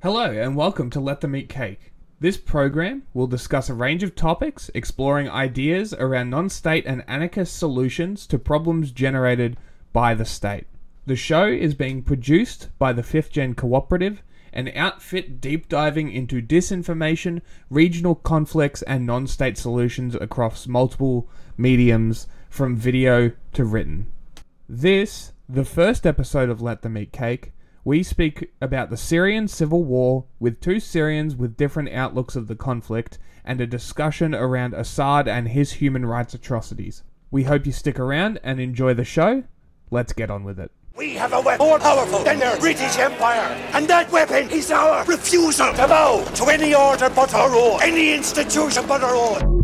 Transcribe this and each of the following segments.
Hello and welcome to Let Them Eat Cake. This program will discuss a range of topics exploring ideas around non-state and anarchist solutions to problems generated by the state. The show is being produced by the 5th Gen Cooperative, an outfit deep diving into disinformation, regional conflicts and non-state solutions across multiple mediums from video to written. This, the first episode of Let Them Eat Cake, we speak about the Syrian civil war with two Syrians with different outlooks of the conflict and a discussion around Assad and his human rights atrocities. We hope you stick around and enjoy the show. Let's get on with it. We have a weapon more powerful than their British Empire, and that weapon is our refusal to bow to any order but our own, any institution but our own.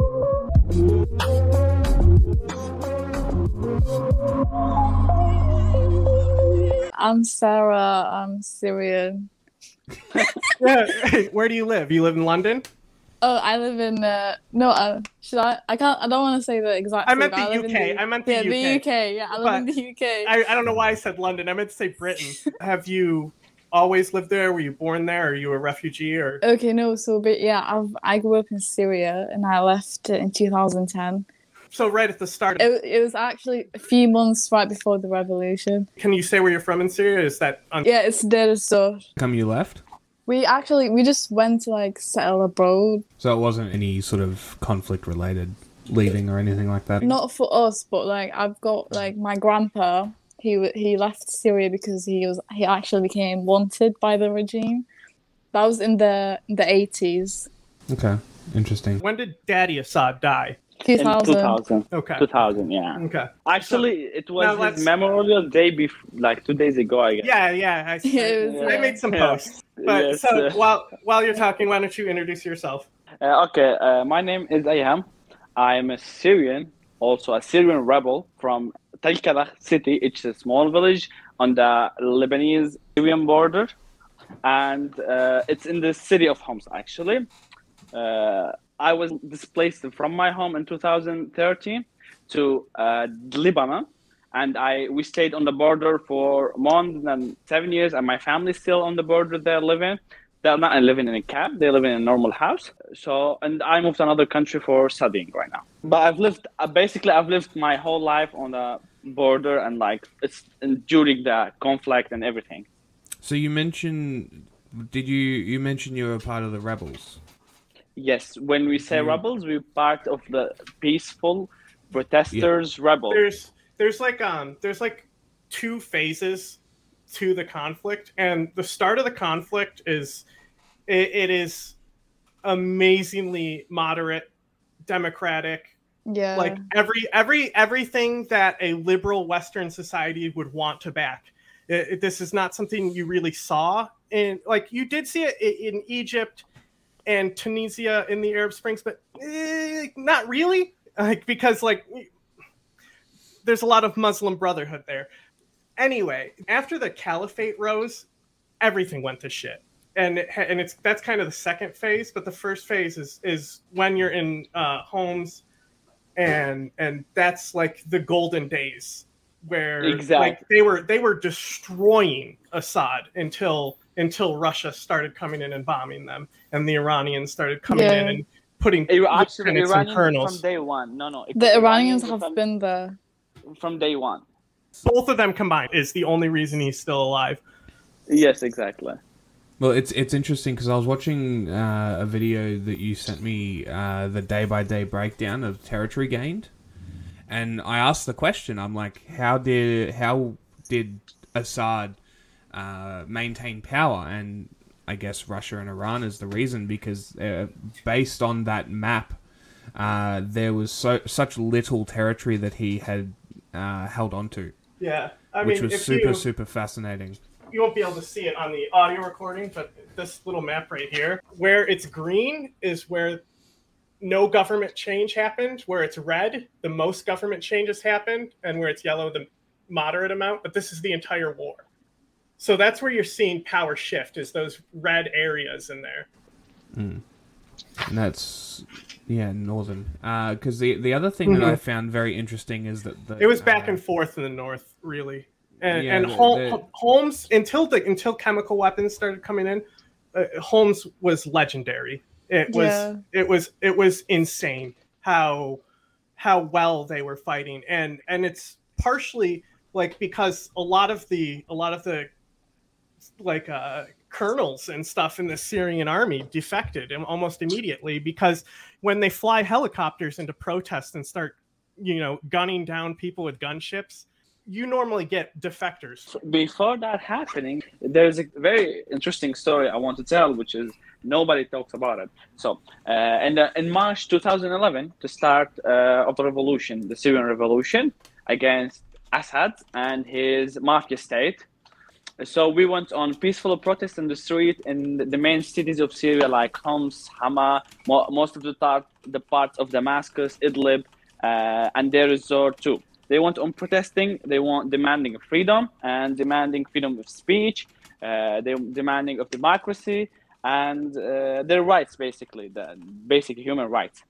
I'm Sarah. I'm Syrian. Yeah. Where do you live? You live in London? Oh, I live in should I? I can't. I don't want to say the exact. I meant city, the UK. I meant the UK. the UK. Yeah, I live in the UK. I don't know why I said London. I meant to say Britain. Have you always lived there? Were you born there? Are you a refugee? Or Okay, no. So, but yeah, I grew up in Syria and I left in 2010. so right at the start. It was actually a few months right before the revolution. Can you say where you're from in Syria? Is that Yeah, it's dead as so. Come you left? We just went to like settle abroad. So it wasn't any sort of conflict related leaving or anything like that? Not for us, but like I've got like my grandpa. He left Syria because he actually became wanted by the regime. That was in the 80s. Okay, interesting. when did Daddy Assad die? 2000. In 2000. Okay. 2000, yeah. Okay. Actually, it was Now his memorial day before, like 2 days ago, I guess. Yeah. I made some posts. But Yes. so while you're talking, why don't you introduce yourself? Okay, my name is Ayham. I'm a Syrian, also a Syrian rebel from Tel Karach city. It's a small village on the Lebanese-Syrian border. And it's in the city of Homs, actually. I was displaced from my home in 2013 to Lebanon, and we stayed on the border for more than 7 years, and my family's still on the border there living. They're not living in a camp, they live in a normal house. So, and I moved to another country for studying right now. But I've lived my whole life on the border, and like it's during the conflict and everything. So you mentioned, you mentioned you were a part of the rebels? Yes, when we say rebels, we're part of the peaceful protesters rebels. There's like two phases to the conflict, and the start of the conflict is it is amazingly moderate, democratic. Yeah. Like everything that a liberal Western society would want to back. This is not something you really saw in, like, you did see it in Egypt and Tunisia in the Arab Springs, but not really, like, because like there's a lot of Muslim Brotherhood there. Anyway, after the caliphate rose, everything went to shit, and that's kind of the second phase. But the first phase is when you're in Homs, and that's like the golden days where like they were destroying Assad until Russia started coming in and bombing them, and the Iranians started coming in and putting Iranians and kernels from day one. No, the Iranians have been there from day one. Both of them combined is the only reason he's still alive. Yes, exactly. Well, it's interesting because I was watching a video that you sent me, the day-by-day breakdown of territory gained, and I asked the question. I'm like, how did Assad maintain power? And I guess Russia and Iran is the reason, because based on that map, there was such little territory that he had held onto. Yeah, which was super fascinating. You won't be able to see it on the audio recording, but this little map right here, where it's green is where no government change happened, where it's red, the most government changes happened, and where it's yellow, the moderate amount, but this is the entire war. So that's where you're seeing power shift, is those red areas in there. And that's, northern. Because the other thing that I found very interesting is that it was back and forth in the north, really. And Homs, until chemical weapons started coming in, Holmes was legendary. It was insane how well they were fighting, and it's partially like because a lot of the like colonels and stuff in the Syrian army defected almost immediately, because when they fly helicopters into protest and start, gunning down people with gunships, you normally get defectors. So before that happening, there's a very interesting story I want to tell, which is nobody talks about it. So in March 2011, the start of the revolution, the Syrian revolution against Assad and his mafia state. So we went on peaceful protests in the street in the main cities of Syria, like Homs, Hama, most of the parts of Damascus, Idlib, and Deir ez-Zor too. They went on protesting. They want demanding freedom and demanding freedom of speech. They're demanding of democracy and their rights, basically, the basic human rights.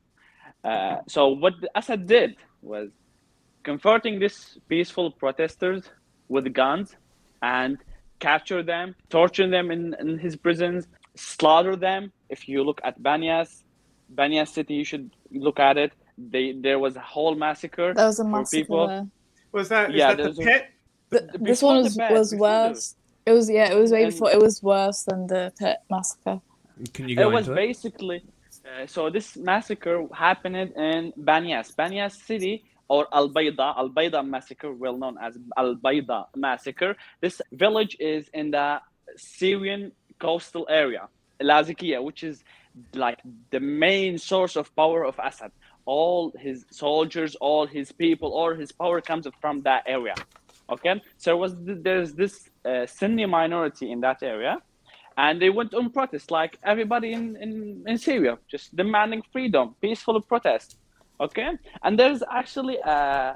So what Assad did was converting these peaceful protesters with guns and capture them, torture them in his prisons, slaughter them. If you look at Banyas city, you should look at it. There was a whole massacre. There was a massacre Was that the pit? This one was worse. It was way before. It was worse than the pit massacre. Can you go into into it? it? Basically, so this massacre happened in Banyas city, or Al-Bayda massacre, well known as Al-Bayda massacre. This village is in the Syrian coastal area, Lazikia, which is like the main source of power of Assad. All his soldiers, all his people, all his power comes from that area. Okay, so there's this Sunni minority in that area, and they went on protest like everybody in Syria, just demanding freedom, peaceful protest. Okay, and there's actually a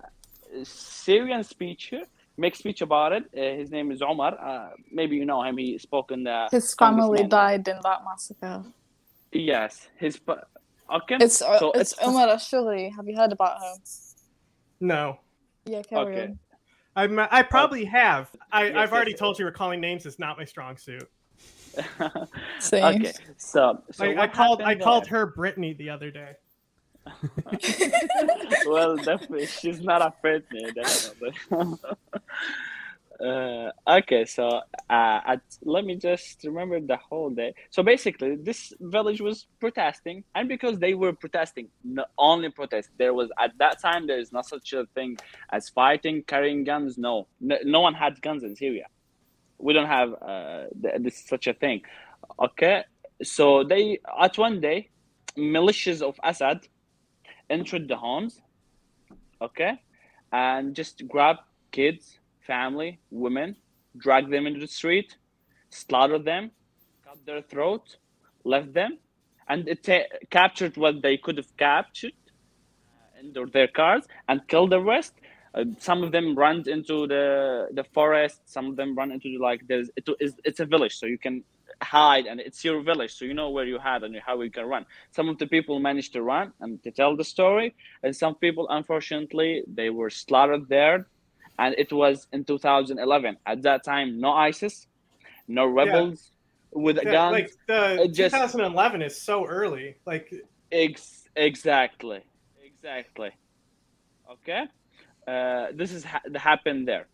Syrian speaker make speech about it. His name is Omar. Maybe you know him. He spoke in the. His family died in that massacre. Yes, okay. It's Omar Ashuri. Have you heard about him? No. Yeah, carry on. I probably have. I've already told you recalling names is not my strong suit. Same. Okay, so I called her Brittany the other day. Well, definitely, she's not afraid me. Definitely. Okay, so let me just remember the whole day. So basically, this village was protesting, and because they were protesting, not only protest, there was at that time there is not such a thing as fighting, carrying guns. No one had guns in Syria. We don't have such a thing. Okay, so they at one day, militias of Assad entered the homes, okay, and just grabbed kids, family, women, dragged them into the street, slaughtered them, cut their throat, left them, and captured what they could have captured into their cars and killed the rest. Some of them ran into the forest. Some of them run into it's a village, so you can hide, and it's your village, so you know where you hide and how you can run. Some of the people managed to run and to tell the story, and some people, unfortunately, they were slaughtered there. And it was in 2011. At that time, no ISIS, no rebels with guns. Like 2011 is so early. Like exactly. Okay, this is happened there.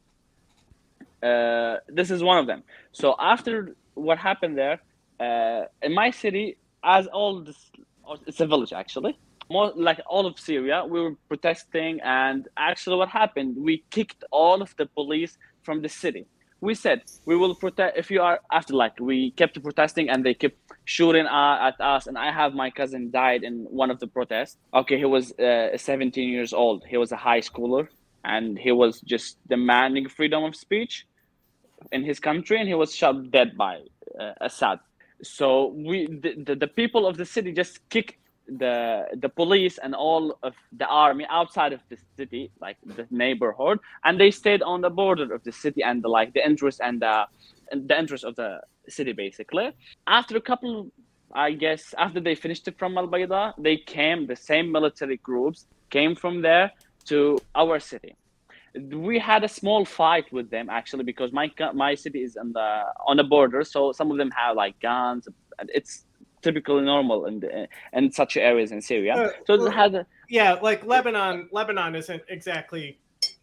This is one of them. So after what happened there, in my city, it's a village actually. More like all of Syria, we were protesting, and actually what happened, we kicked all of the police from the city. We said, we will protest, if you are, we kept protesting, and they kept shooting at us, and I have my cousin died in one of the protests. Okay, he was 17 years old. He was a high schooler, and he was just demanding freedom of speech in his country, and he was shot dead by Assad. So the people of the city just kicked the police and all of the army outside of the city, like the neighborhood, and they stayed on the border of the city and the entrance and the entrance of the city, basically. After a couple, I guess, after they finished it from Al-Bayda, the same military groups came from there to our city. We had a small fight with them actually because my city is on the border, so some of them have like guns. And it's typically normal in such areas in Syria. So it had like Lebanon isn't exactly,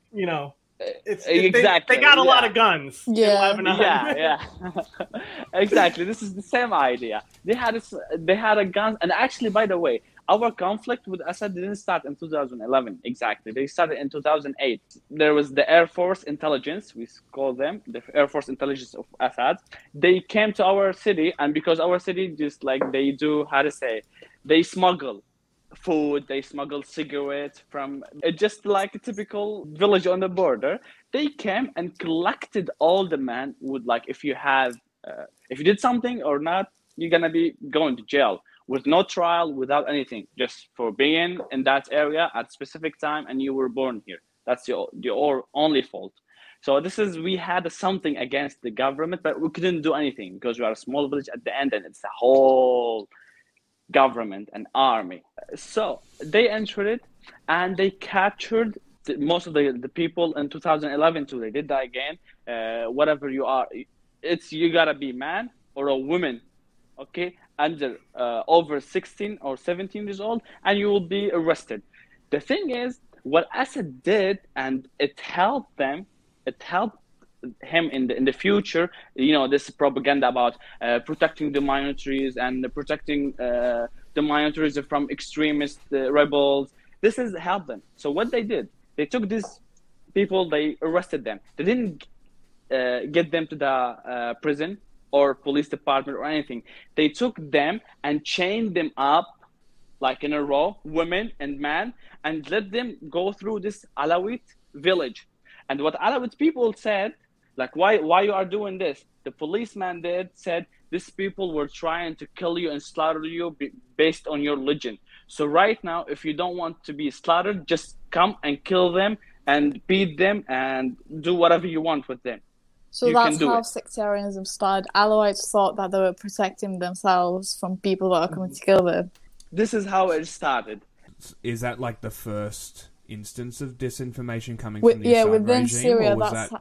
exactly they got a lot of guns. Yeah. In Lebanon. yeah exactly. This is the same idea. They had a gun, and actually, by the way, our conflict with Assad didn't start in 2011 exactly. They started in 2008. There was the Air Force Intelligence, we call them the Air Force Intelligence of Assad. They came to our city, and because our city just like they do, they smuggle food, they smuggle cigarettes from just like a typical village on the border. They came and collected all the men with like if you did something or not, you're gonna be going to jail with no trial, without anything, just for being in that area at a specific time and you were born here. That's your only fault. So we had something against the government, but we couldn't do anything because we are a small village at the end and it's a whole government and army. So they entered it and they captured most of the people in 2011 too. They did that again. Whatever you are, you gotta be man or a woman, okay, under over 16 or 17 years old, and you will be arrested. The thing is, what Assad did, and it helped him in the future. This propaganda about protecting the minorities and protecting the minorities from extremist rebels. This has helped them. So what they did, they took these people, they arrested them. They didn't get them to the prison or police department or anything. They took them and chained them up like in a row, women and men, and let them go through this Alawite village. And what Alawite people said, like, why you are doing this? The policeman said, these people were trying to kill you and slaughter you based on your religion. So right now, if you don't want to be slaughtered, just come and kill them and beat them and do whatever you want with them. So that's how sectarianism started. Alawites thought that they were protecting themselves from people that are coming to kill them. This is how it started. Is that like the first instance of disinformation coming from the Assad within regime? Syria,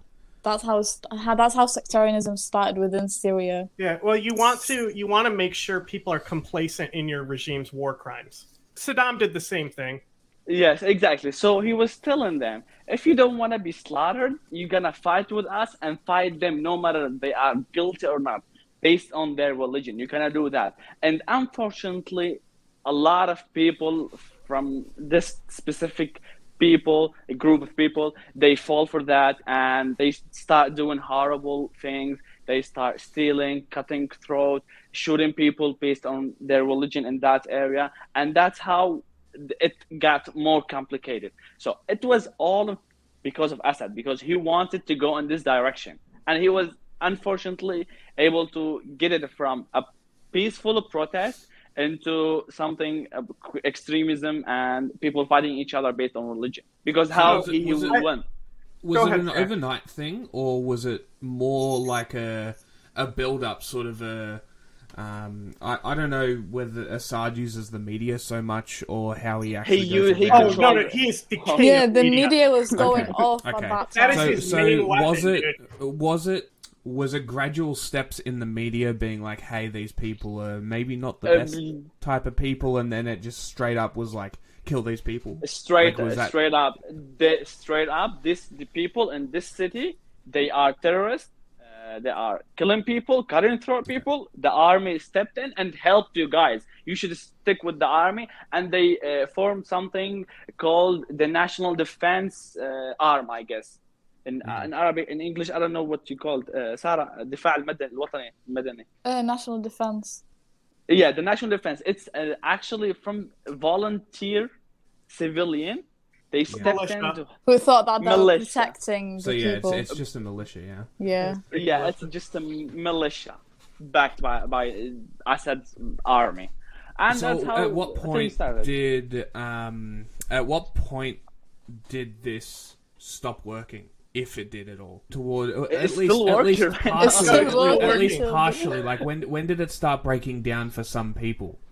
that's how sectarianism started within Syria. Yeah, well, you want to make sure people are complacent in your regime's war crimes. Saddam did the same thing. Yes, exactly. So he was telling them, if you don't want to be slaughtered, you're going to fight with us and fight them no matter they are guilty or not, based on their religion. You're going to do that. And unfortunately, a lot of people from this specific a group of people, they fall for that and they start doing horrible things. They start stealing, cutting throats, shooting people based on their religion in that area. And that's how it got more complicated. So it was all because of Assad, because he wanted to go in this direction. And he was unfortunately able to get it from a peaceful protest into something extremism and people fighting each other based on religion. Because Was it an overnight thing, or was it more like a build-up, sort of a... I don't know whether Assad uses the media so much or how he actually he's the king. Yeah, the media was going off at that time. That is his main weapon, was it gradual steps in the media being like, hey, these people are maybe not the best type of people, and then it just straight up was like, kill these people? Straight up, the people in this city, they are terrorists. They are killing people, cutting through people. The army stepped in and helped you guys. You should stick with the army. And they formed something called the National Defense Arm, I guess. In Arabic, in English, I don't know what you called. Sarah, الدفاع المدني. National Defense. Yeah, the National Defense. It's actually from volunteer civilian. They stepped in. Who thought that they were protecting the people. So it's just a militia, yeah? Yeah. Yeah, it's just a militia backed by Assad's army. And so that's how at what point did this stop working? If it did at all, at least partially. Like when did it start breaking down for some people?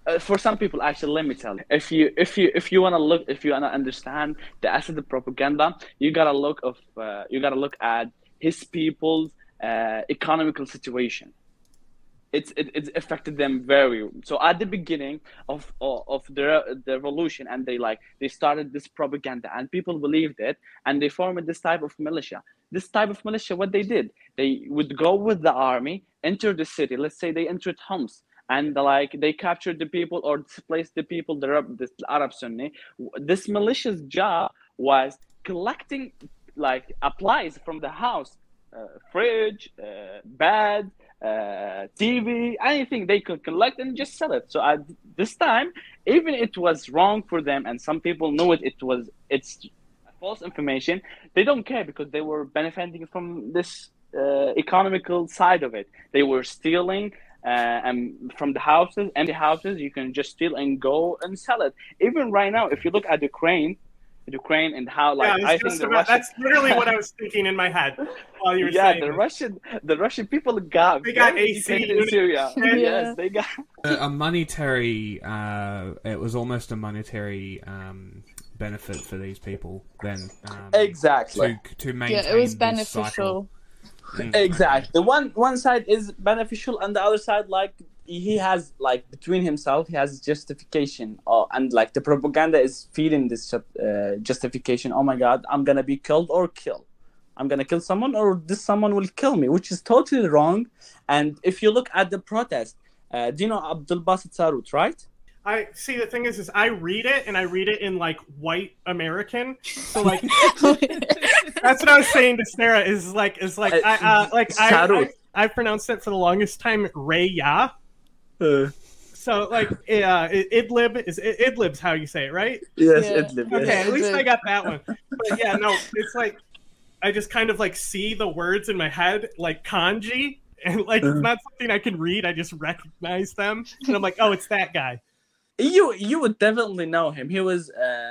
For some people, actually, let me tell you, if you wanna understand the Assad propaganda, you gotta look at his people's economical situation. It's affected them very. So at the beginning of the revolution, and they started this propaganda, and people believed it, and they formed this type of militia. This type of militia, what they did, they would go with the army, enter the city. Let's say they entered Homs, and they captured the people or displaced the people, the Arab Sunni. This militia's job was collecting applies from the house, fridge, bed, TV, anything they could collect and just sell it. So at this time, even it was wrong for them, and some people knew it's false information. They don't care because they were benefiting from this economical side of it. They were stealing. And from the houses, empty houses, you can just steal and go and sell it. Even right now, if you look at Ukraine and how I think that's literally what I was thinking in my head while you were saying. The Russian people got AC in Syria. Yes, they got a monetary. It was almost a monetary benefit for these people. Then exactly to maintain. Yeah, it was beneficial. Exactly. One side is beneficial, and the other side, he has between himself, he has justification, and the propaganda is feeding this justification. Oh my God, I'm gonna be killed or kill. I'm gonna kill someone, or this someone will kill me, which is totally wrong. And if you look at the protest, do you know Abdul Basit Sarut, right? I see. The thing is I read it, and I read it in white American. So that's what I was saying to Sarah. I pronounced it for the longest time Raya. So Idlib's how you say it, right? Yes, Yeah. Idlib. Okay, Yes. at least I got that one. But yeah, no, it's I just kind of see the words in my head like kanji, and it's not something I can read. I just recognize them, and I'm like, oh, it's that guy. You would definitely know him. He was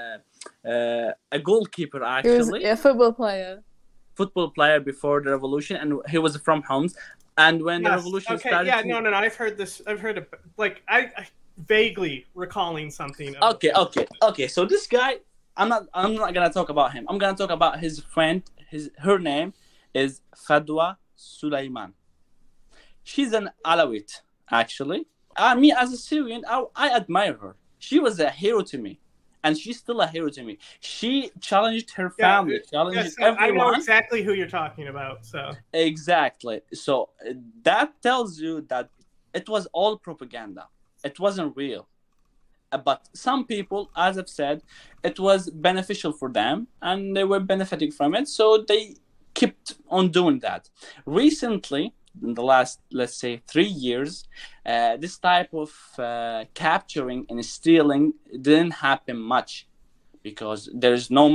a goalkeeper, actually. He was a football player Before the revolution, and he was from Homs. And when the revolution started, no, I've heard this. I've heard it. I vaguely recalling something. Okay. So this guy, I'm not gonna talk about him. I'm gonna talk about his friend. Her name is Fadwa Sulaiman. She's an Alawite, actually. Me as a Syrian, I admire her. She was a hero to me, and she's still a hero to me. She challenged her family, everyone. I know exactly who you're talking about. So exactly. So that tells you that it was all propaganda. It wasn't real. But some people, as I've said, it was beneficial for them, and they were benefiting from it. So they kept on doing that. Recently, in the last, let's say, 3 years, this type of capturing and stealing didn't happen much because there's no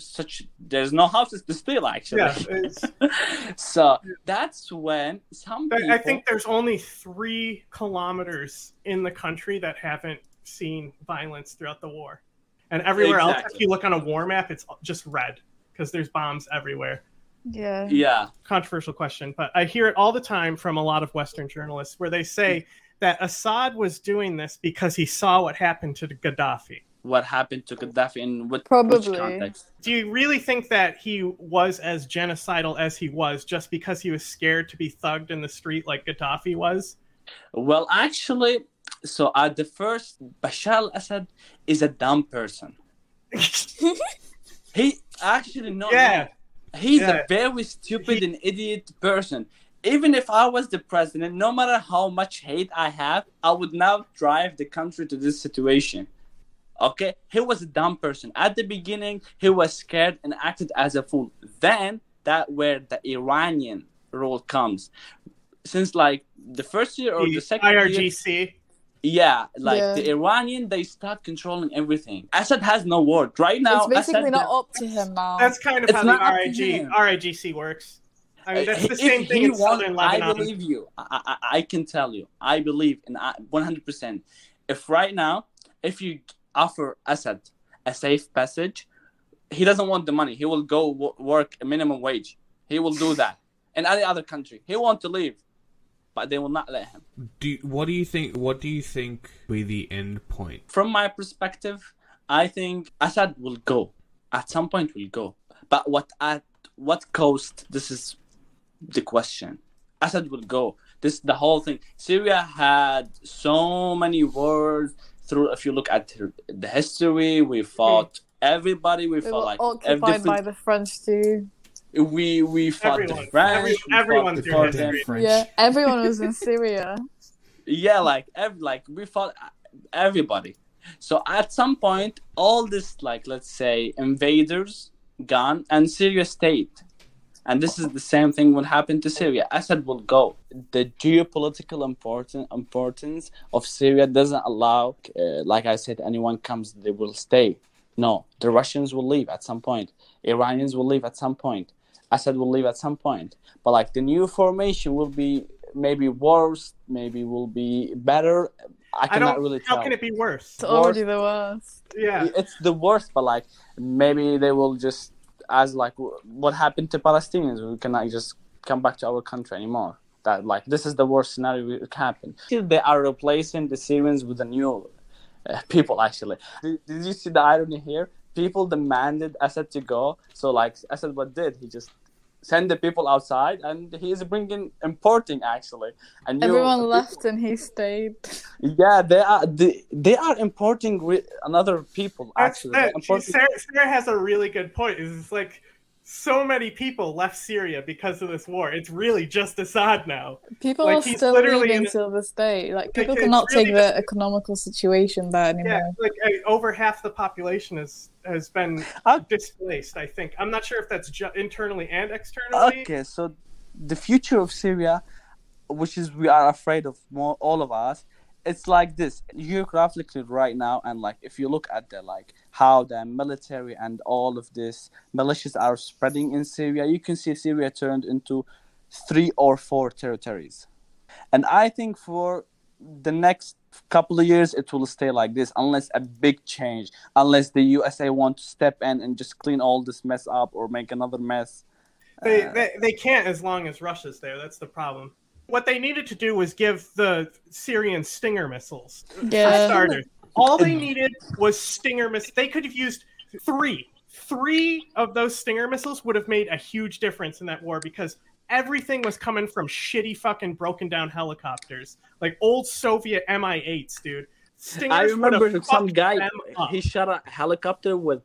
houses to steal, actually. Yeah, so that's when some people... I think there's only 3 kilometers in the country that haven't seen violence throughout the war, and everywhere else, if you look on a war map, it's just red because there's bombs everywhere. Yeah. Controversial question, but I hear it all the time from a lot of Western journalists where they say that Assad was doing this because he saw what happened to Gaddafi. What happened to Gaddafi in which context? Do you really think that he was as genocidal as he was just because he was scared to be thugged in the street like Gaddafi was? Well, actually, so at the first, Bashar al-Assad is a dumb person. He actually he's a very stupid and idiot person. Even if I was the president, no matter how much hate I have, I would not drive the country to this situation. Okay? He was a dumb person. At the beginning, he was scared and acted as a fool. Then, that where the Iranian role comes. Since the first year or the second IRGC. year, the Iranian, they start controlling everything. Assad has no word. Right now, it's basically not up to him now. That's kind of how the RIGC works. I mean, that's the same thing in southern Lebanon. I believe you. I can tell you. I believe in 100%. If right now, if you offer Assad a safe passage, he doesn't want the money. He will go work a minimum wage. He will do that. In any other country, he wants to leave. but they will not let him. What do you think will be the end point? From my perspective, I think Assad will go. At some point will go. But at what cost? This is the question. Assad will go. This is the whole thing. Syria had so many wars through. If you look at the history, we fought everybody. We They fought were like occupied by the French too. We fought the French. Everyone's we fought doing them. it. French. Yeah, everyone was in Syria. Yeah, like we fought everybody. So at some point, all this, like, let's say, invaders gone and Syria stayed. And this is the same thing will happen to Syria. Assad will go. The geopolitical importance of Syria doesn't allow, like I said, anyone comes, they will stay. No, the Russians will leave at some point. Iranians will leave at some point. Assad will leave at some point. But like the new formation will be maybe worse, maybe will be better. I cannot really tell. How can it be worse? It's already the worst. Yeah. It's the worst, but like maybe they will just, as like what happened to Palestinians, we cannot just come back to our country anymore. That like this is the worst scenario that can happen. They are replacing the Syrians with the new people. Actually, did you see the irony here? People demanded Assad to go, so like Assad, what did he just send the people outside, and he is importing actually. And Everyone left and he stayed. Yeah, they are importing another people actually. Sarah has a really good point. It's like so many people left Syria because of this war. It's really just Assad now. People Like, are he's still literally leaving in- till this day. Like people it's cannot really take the economical situation there anymore. Yeah, like over half the population has been displaced. I think I'm not sure if that's internally and externally. Okay, so the future of Syria, which is we are afraid of more, all of us, it's like this geographically right now, and like if you look at the like how the military and all of this militias are spreading in Syria, you can see Syria turned into 3 or 4 territories. And I think for the next couple of years it will stay like this unless a big change, unless the USA want to step in and just clean all this mess up or make another mess. They can't as long as Russia's there. That's the problem. What they needed to do was give the Syrians Stinger missiles. Yeah. For starters. All they needed was Stinger missiles. They could have used 3. 3 of those Stinger missiles would have made a huge difference in that war because everything was coming from shitty fucking broken down helicopters. Like old Soviet Mi-8s, dude. Stingers I remember would have some fucked guy, them up. he shot a helicopter with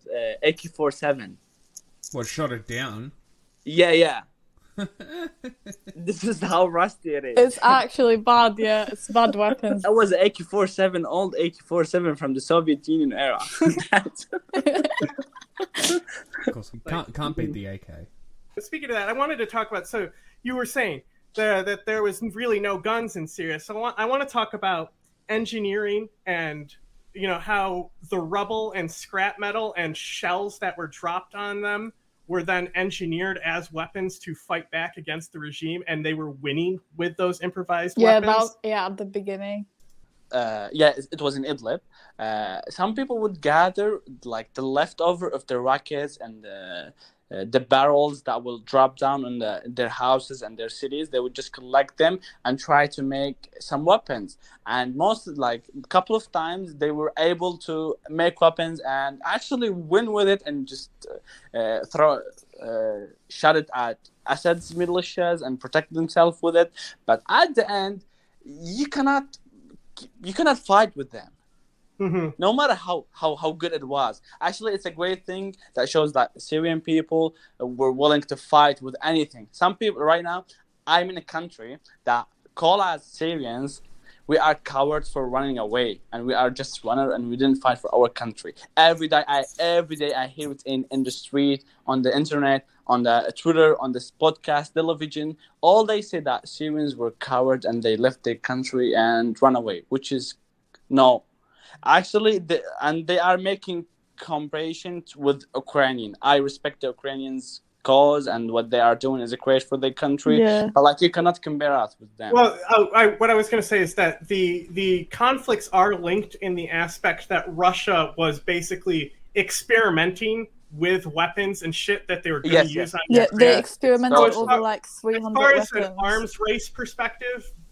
AK-47. What shot it down? Yeah. This is how rusty it is. It's actually bad, yeah. It's bad weapons. That was AK-47, old AK-47 from the Soviet Union era. Of course, can't beat the AK. Speaking of that, I wanted to talk about. So you were saying that there was really no guns in Syria. So I want to talk about engineering and how the rubble and scrap metal and shells that were dropped on them were then engineered as weapons to fight back against the regime, and they were winning with those improvised weapons. At the beginning. It was in Idlib. Some people would gather like the leftover of the rockets and the barrels that will drop down on their houses and their cities. They would just collect them and try to make some weapons. And most, like a couple of times, they were able to make weapons and actually win with it and just shot it at Assad's militias and protect themselves with it. But at the end, you cannot fight with them. Mm-hmm. No matter how good it was. Actually, it's a great thing that shows that Syrian people were willing to fight with anything. Some people right now, I'm in a country that call us Syrians, we are cowards for running away, and we are just runners, and we didn't fight for our country. Every day I hear it in the street, on the internet, on the Twitter, on this podcast, television. All they say that Syrians were cowards and they left their country and run away, which is no. Actually, they are making comparisons with Ukrainian. I respect the Ukrainians' cause and what they are doing is great for their country. Yeah. But like you cannot compare us with them. Well, what I was going to say is that the conflicts are linked in the aspect that Russia was basically experimenting with weapons and shit that they were going to use on Yeah, Ukraine. they experimented So over like 300 as far as weapons. an arms race perspective,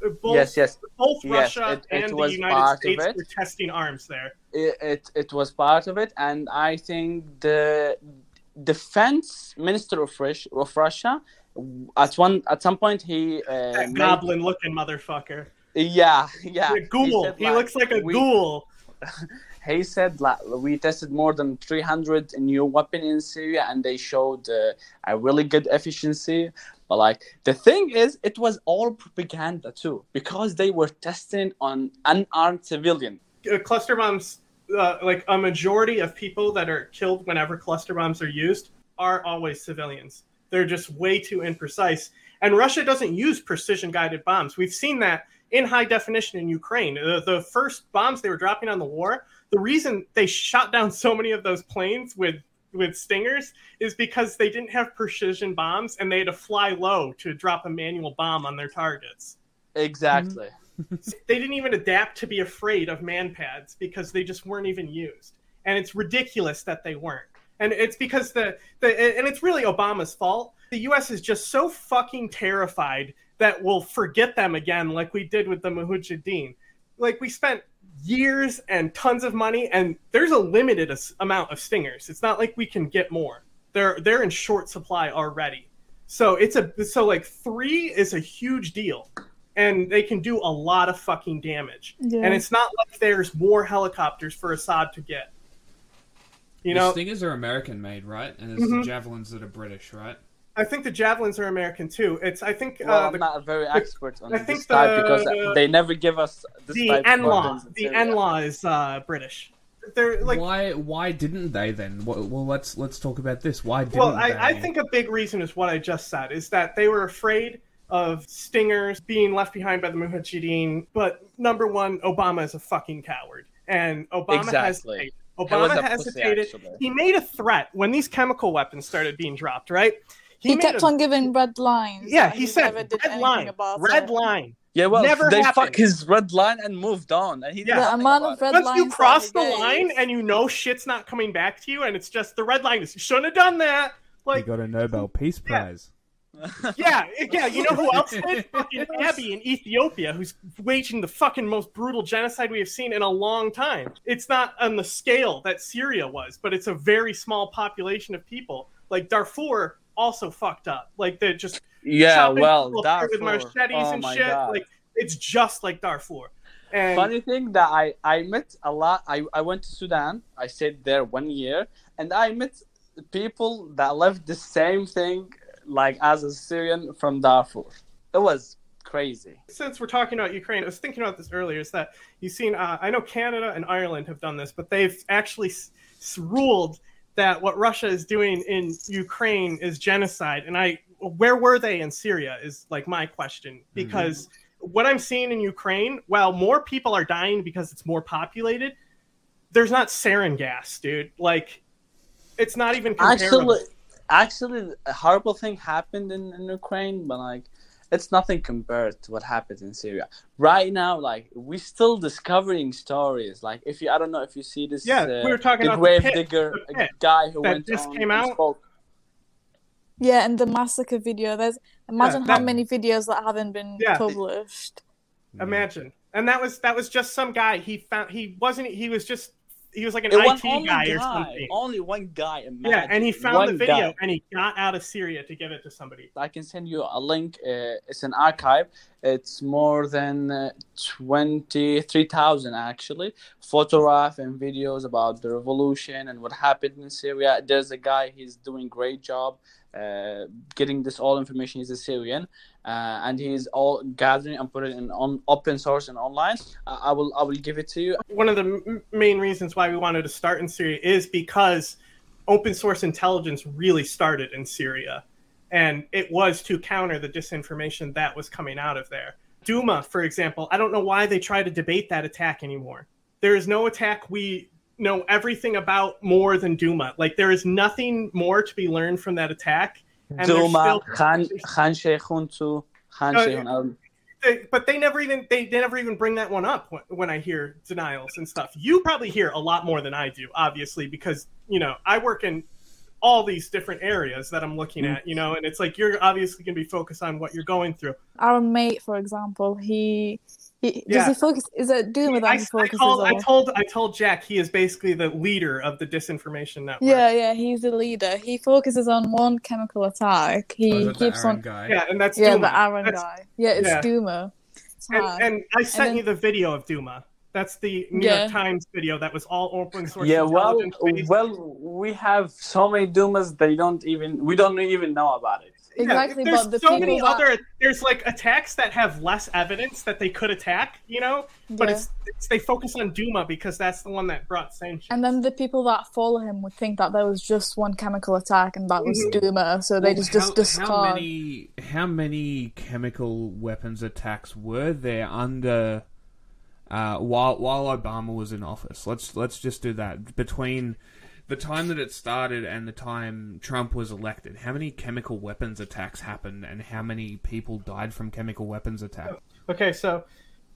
Yes, yes. Both Yes, Russia it and the was United part of States it. were testing arms there. It was part of it, and I think the defense minister of Russia at some point he That made, goblin-looking motherfucker. yeah. The ghoul. said, He looks like a ghoul. He said like, we tested more than 300 new weapons in Syria, and they showed a really good efficiency. But like the thing is, it was all propaganda too, because they were testing on unarmed civilian. Cluster bombs, like a majority of people that are killed whenever cluster bombs are used are always civilians. They're just way too imprecise. And Russia doesn't use precision-guided bombs. We've seen that in high definition in Ukraine. The first bombs they were dropping on the war, the reason they shot down so many of those planes with Stingers is because they didn't have precision bombs and they had to fly low to drop a manual bomb on their targets. Exactly. They didn't even adapt to be afraid of man-pads because they just weren't even used. And it's ridiculous that they weren't. And it's because and it's really Obama's fault. The U.S. is just so fucking terrified that we'll forget them again like we did with the Mujahideen. Like, we spent years and tons of money, and there's a limited amount of Stingers. It's not like we can get more. They're in short supply already. So like 3 is a huge deal. And they can do a lot of fucking damage. Yeah. And it's not like there's more helicopters for Assad to get. The Stingers are American made, right? And there's the Javelins that are British, right? I think the Javelins are American too. I'm not very expert on this type because they never give us this type of weapons. The NLAW is British. They're like, why didn't they then? Well, let's talk about this. Why didn't they? I think a big reason is what I just said, is that they were afraid of Stingers being left behind by the Mujahideen. But number one, Obama is a fucking coward, and Obama hesitated. He made a threat when these chemical weapons started being dropped, right? He kept on giving red lines. Yeah, he said red line. Yeah, well, they happened. Fuck his red line and moved on. And he the amount of red lines. Once you cross the line and you know shit's not coming back to you, and it's just the red line is, you shouldn't have done that. Like, he got a Nobel Peace Prize. Yeah. You know who else did? Fucking Abiy in Ethiopia, who's waging the fucking most brutal genocide we have seen in a long time. It's not on the scale that Syria was, but it's a very small population of people. Like Darfur also fucked up. Like they just Darfur with machetes and shit. God. Like it's just like Darfur. And funny thing that I met a lot. I went to Sudan. I stayed there 1 year, and I met people that lived the same thing like as a Syrian from Darfur. It was crazy. Since we're talking about Ukraine, I was thinking about this earlier, is that you've seen, I know Canada and Ireland have done this, but they've actually ruled that what Russia is doing in Ukraine is genocide. And where were they in Syria is like my question, because what I'm seeing in Ukraine, while more people are dying because it's more populated, there's not sarin gas, dude. Like, it's not even comparable. Actually, a horrible thing happened in Ukraine, but like it's nothing compared to what happened in Syria. Right now, like we're still discovering stories. Like I don't know if you see this. Yeah, we were talking about grave digger guy who that went just on came out. Spoke. Yeah, and the massacre video. Imagine how many videos that haven't been published. Imagine, and that was just some guy. He was like an IT guy or something. Only one guy. Imagine. Yeah, and he found the video and he got out of Syria to give it to somebody. I can send you a link. It's an archive. It's more than 23,000 actually. Photograph and videos about the revolution and what happened in Syria. There's a guy, he's doing great job getting this all information. He's a Syrian. And he's all gathering and put it on open source and online. I will give it to you. One of the main reasons why we wanted to start in Syria is because open source intelligence really started in Syria, and it was to counter the disinformation that was coming out of there. Duma, for example, I don't know why they try to debate that attack anymore. There is no attack we know everything about more than Duma. Like, there is nothing more to be learned from that attack. And Duma, Khan Sheikhun too. But they never even bring that one up when I hear denials and stuff. You probably hear a lot more than I do, obviously, because I work in all these different areas that I'm looking at, you know, and it's like you're obviously going to be focused on what you're going through. Our mate, for example, he does Yeah. he focus? Is it Duma that he focuses on? I told Jack he is basically the leader of the disinformation network. Yeah, he's the leader. He focuses on one chemical attack. He is that the keeps Aaron on. guy? Yeah, and that's Yeah, Duma. the Aaron That's- guy. Yeah, it's yeah. Duma. It's hard. And I sent then- you the video of Duma. That's the New Yeah. York Times video that was all open source Yeah, intelligence based. we have so many Dumas we don't even know about it. Exactly, there's but the so people many that, other. There's like attacks that have less evidence that they could attack, you know. But Yeah. it's they focus on Duma because that's the one that brought sanctions. and then the people that follow him would think that there was just one chemical attack and that was Duma, so they just discard. How many chemical weapons attacks were there under while Obama was in office? Let's just do that. Between the time that it started and the time Trump was elected, how many chemical weapons attacks happened, and how many people died from chemical weapons attacks? Okay, so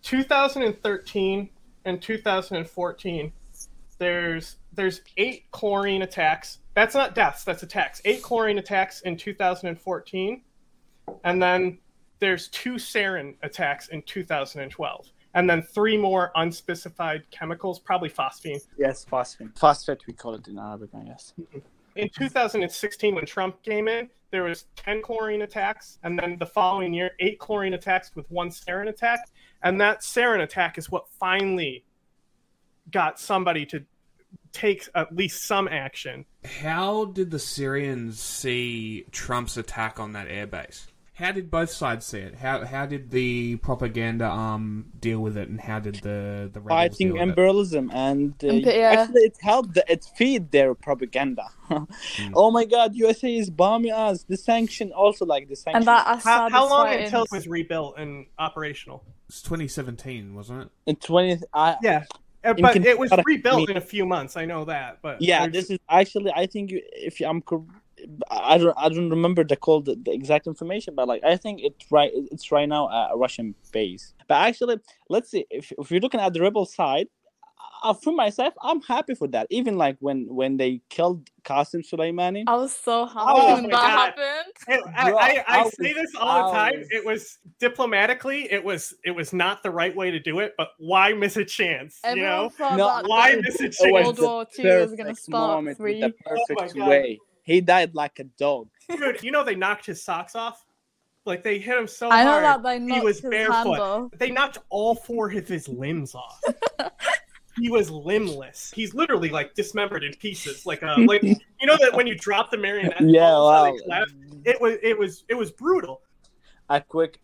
2013 and 2014, there's 8 chlorine attacks. That's not deaths, that's attacks. 8 chlorine attacks in 2014, and then there's 2 sarin attacks in 2012, and then 3 more unspecified chemicals, probably phosphine. Yes, phosphate. Phosphate, we call it in Arabic, I guess. In 2016, when Trump came in, there was 10 chlorine attacks, and then the following year, 8 chlorine attacks with 1 sarin attack, and that sarin attack is what finally got somebody to take at least some action. How did the Syrians see Trump's attack on that airbase? How did both sides see it? How did the propaganda arm deal with it, and how did the rebels I think deal with it? imperialism and Yeah. actually it helped. It feed their propaganda. Oh my God, USA is bombing us. The sanction also like the sanction. And that Assad How is long fighting. until it was rebuilt and operational? It's 2017, wasn't it? in 20. Yeah, but can- it was I rebuilt mean- in a few months. I know that, but Yeah, there's- this is actually. I think if I'm I don't remember the exact information, but like I think it's right now a Russian base. But actually, let's see if you're looking at the rebel side. For myself, I'm happy for that. Even like when they killed Qasem Soleimani. I was so happy Oh when my that God. happened. I say this all the time. was- It was diplomatically, it was not the right way to do it. But why miss a chance? You Everyone know, thought No, that why the miss a It chance? World War II was going to perfect start moment with free. the Oh my perfect God. way. He died like a dog. Dude, you know they knocked his socks off. Like they hit him so I know hard. that they he knocked was his barefoot. hand off. They knocked all 4 of his limbs off. He was limbless. He's literally like dismembered in pieces, like you know that when you drop the marionette. Yeah, all of a sudden wow. it left? It was brutal. A quick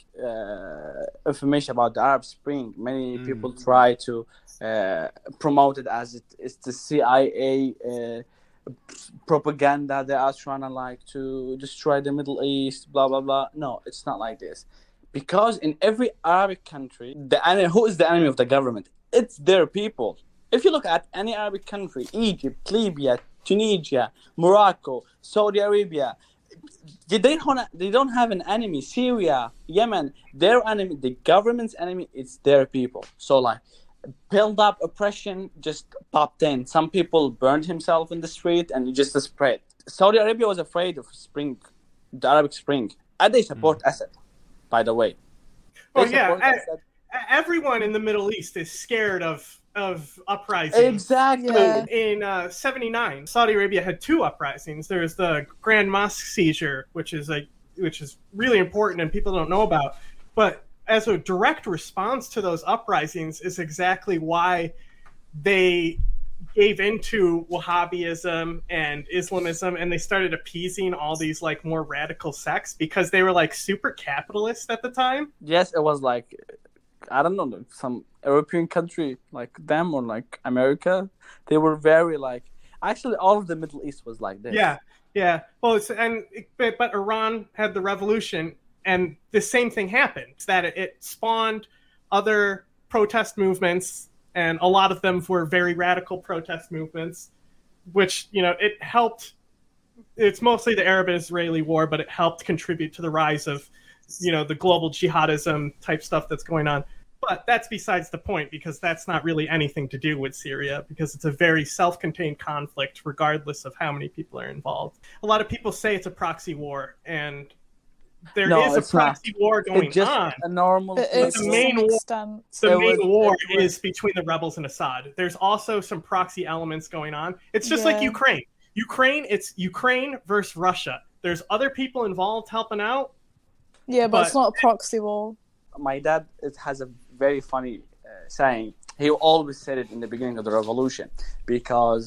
information about the Arab Spring. Many people try to promote it as it's the CIA propaganda. They are trying to like to destroy the Middle East. Blah blah blah. No, it's not like this. Because in every Arabic country, who is the enemy of the government? It's their people. If you look at any Arabic country, Egypt, Libya, Tunisia, Morocco, Saudi Arabia, they don't have an enemy. Syria, Yemen, their enemy, the government's enemy, it's their people. So like, build up oppression just popped in. Some people burned himself in the street and it just spread. Saudi Arabia was afraid of the Arab Spring. And they support Assad, by the way. Oh They yeah, support Assad. everyone in the Middle East is scared of uprisings. Exactly. Yeah. In '79, Saudi Arabia had 2 uprisings. There was the Grand Mosque seizure, which is really important and people don't know about. But as a direct response to those uprisings is exactly why they gave into Wahhabism and Islamism, and they started appeasing all these like more radical sects because they were like super capitalist at the time. Yes, it was like, I don't know, some European country like them or like America. They were very like, actually all of the Middle East was like this. Yeah. Well, but Iran had the revolution, and the same thing happened. It's that it spawned other protest movements, and a lot of them were very radical protest movements, which, you know, it helped. It's mostly the Arab-Israeli war, but it helped contribute to the rise of, you know, the global jihadism type stuff that's going on. But that's besides the point, because that's not really anything to do with Syria, because it's a very self-contained conflict, regardless of how many people are involved. A lot of people say it's a proxy war, and there is a proxy war going on. A normal. The main war is between the rebels and Assad. There's also some proxy elements going on. It's just like Ukraine. It's Ukraine versus Russia. There's other people involved helping out. Yeah, but it's not a proxy war. My dad has a very funny saying. He always said it in the beginning of the revolution, because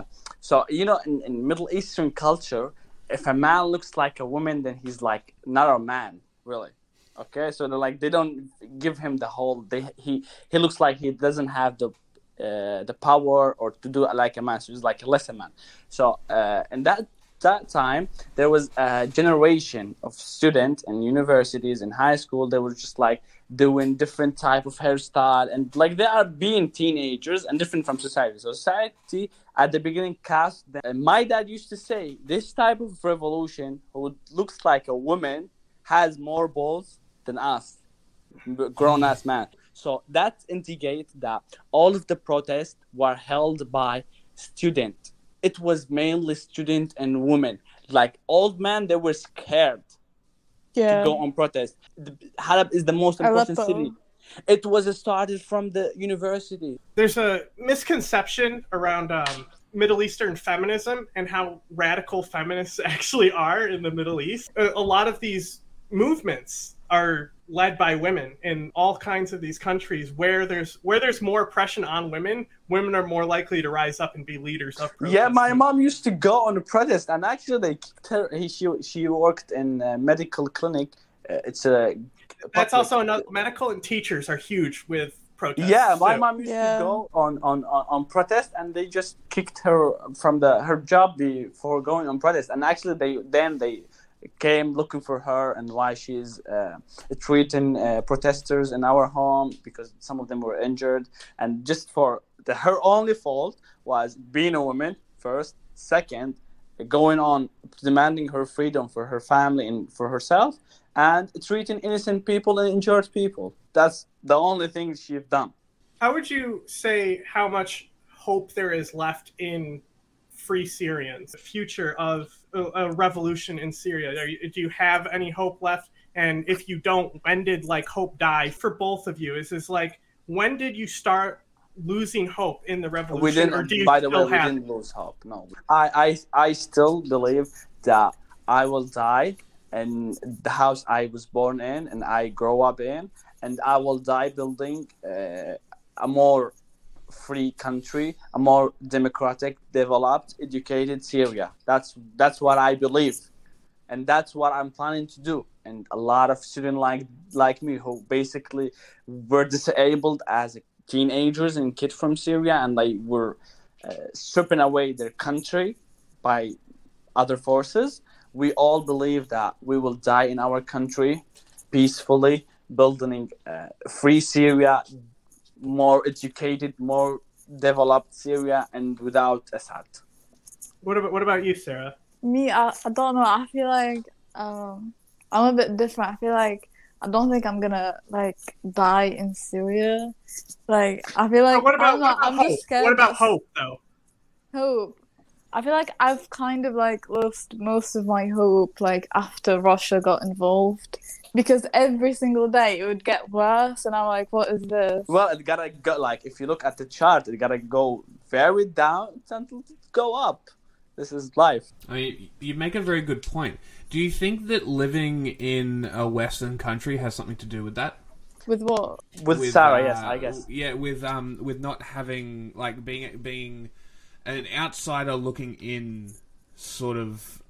in Middle Eastern culture, if a man looks like a woman, then he's like not a man, really. Okay, so they don't give him the whole. He looks like he doesn't have the power or to do it like a man, so he's like less a man. So in that time, there was a generation of students in universities and high school. They were just like doing different type of hairstyle, and like they are being teenagers and different from society. So society at the beginning cast them. And my dad used to say, this type of revolution who looks like a woman has more balls than us, grown-ass man. So that indicates that all of the protests were held by students. It was mainly student and women. Like old men, they were scared to go on protest. Halab is the most important city. It was started from the university. There's a misconception around Middle Eastern feminism and how radical feminists actually are in the Middle East. A lot of these movements are led by women in all kinds of these countries where there's more oppression on women. Women are more likely to rise up and be leaders of protests. Yeah, my mom used to go on a protest, and actually they kicked her. She worked in a medical clinic. That's also another. Medical and teachers are huge with protests. Yeah, my mom used to go on protest, and they just kicked her from her job before going on protest. And actually they came looking for her and why she's treating protesters in our home, because some of them were injured, and just for her only fault was being a woman first, second going on demanding her freedom for her family and for herself, and treating innocent people and injured people. That's the only thing she's done. How would you say how much hope there is left in free Syrians, the future of a revolution in Syria? Do you have any hope left? And if you don't, when did hope die for both of you? Is this when did you start losing hope in the revolution? We didn't lose hope. No, I still believe that I will die in the house I was born in and I grow up in, and I will die building a more free country, a more democratic, developed, educated Syria. That's what I believe, and that's what I'm planning to do. And a lot of students like me who basically were disabled as teenagers and kids from Syria, and they were stripping away their country by other forces. We all believe that we will die in our country peacefully, building free Syria, more educated, more developed Syria, and without Assad. What about you, Sarah? Me, I don't know. I feel like I'm a bit different. I feel like I don't think I'm gonna die in Syria. I feel like I'm just scared. What about hope though? Hope. I feel like I've kind of lost most of my hope after Russia got involved, because every single day it would get worse, and I'm like, what is this? Well, it gotta go if you look at the chart, it gotta go very down until it go up. This is life. I mean, you make a very good point. Do you think that living in a Western country has something to do with that? With what? With Sarah, yes, I guess. Yeah, with not having being an outsider looking in, sort of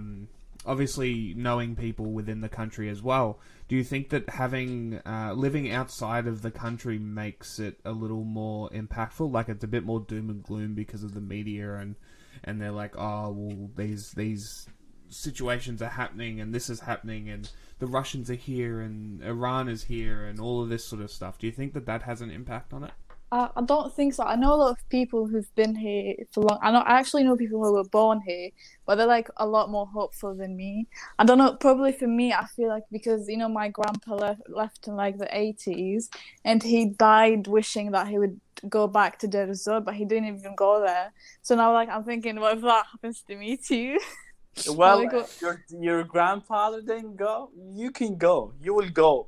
obviously knowing people within the country as well. Do you think that having living outside of the country makes it a little more impactful? It's a bit more doom and gloom because of the media, and they're like, oh well, these situations are happening and this is happening and the Russians are here and Iran is here and all of this sort of stuff. Do you think that has an impact on it? I don't think so. I know a lot of people who've been here for long. I actually know people who were born here, but they're like a lot more hopeful than me. I don't know. Probably for me, I feel like because my grandpa left in like the 80s, and he died wishing that he would go back to Deir ez-Zor, but he didn't even go there. So now, like, I'm thinking, what if that happens to me too? Well, Like, your grandfather didn't go. You can go. You will go.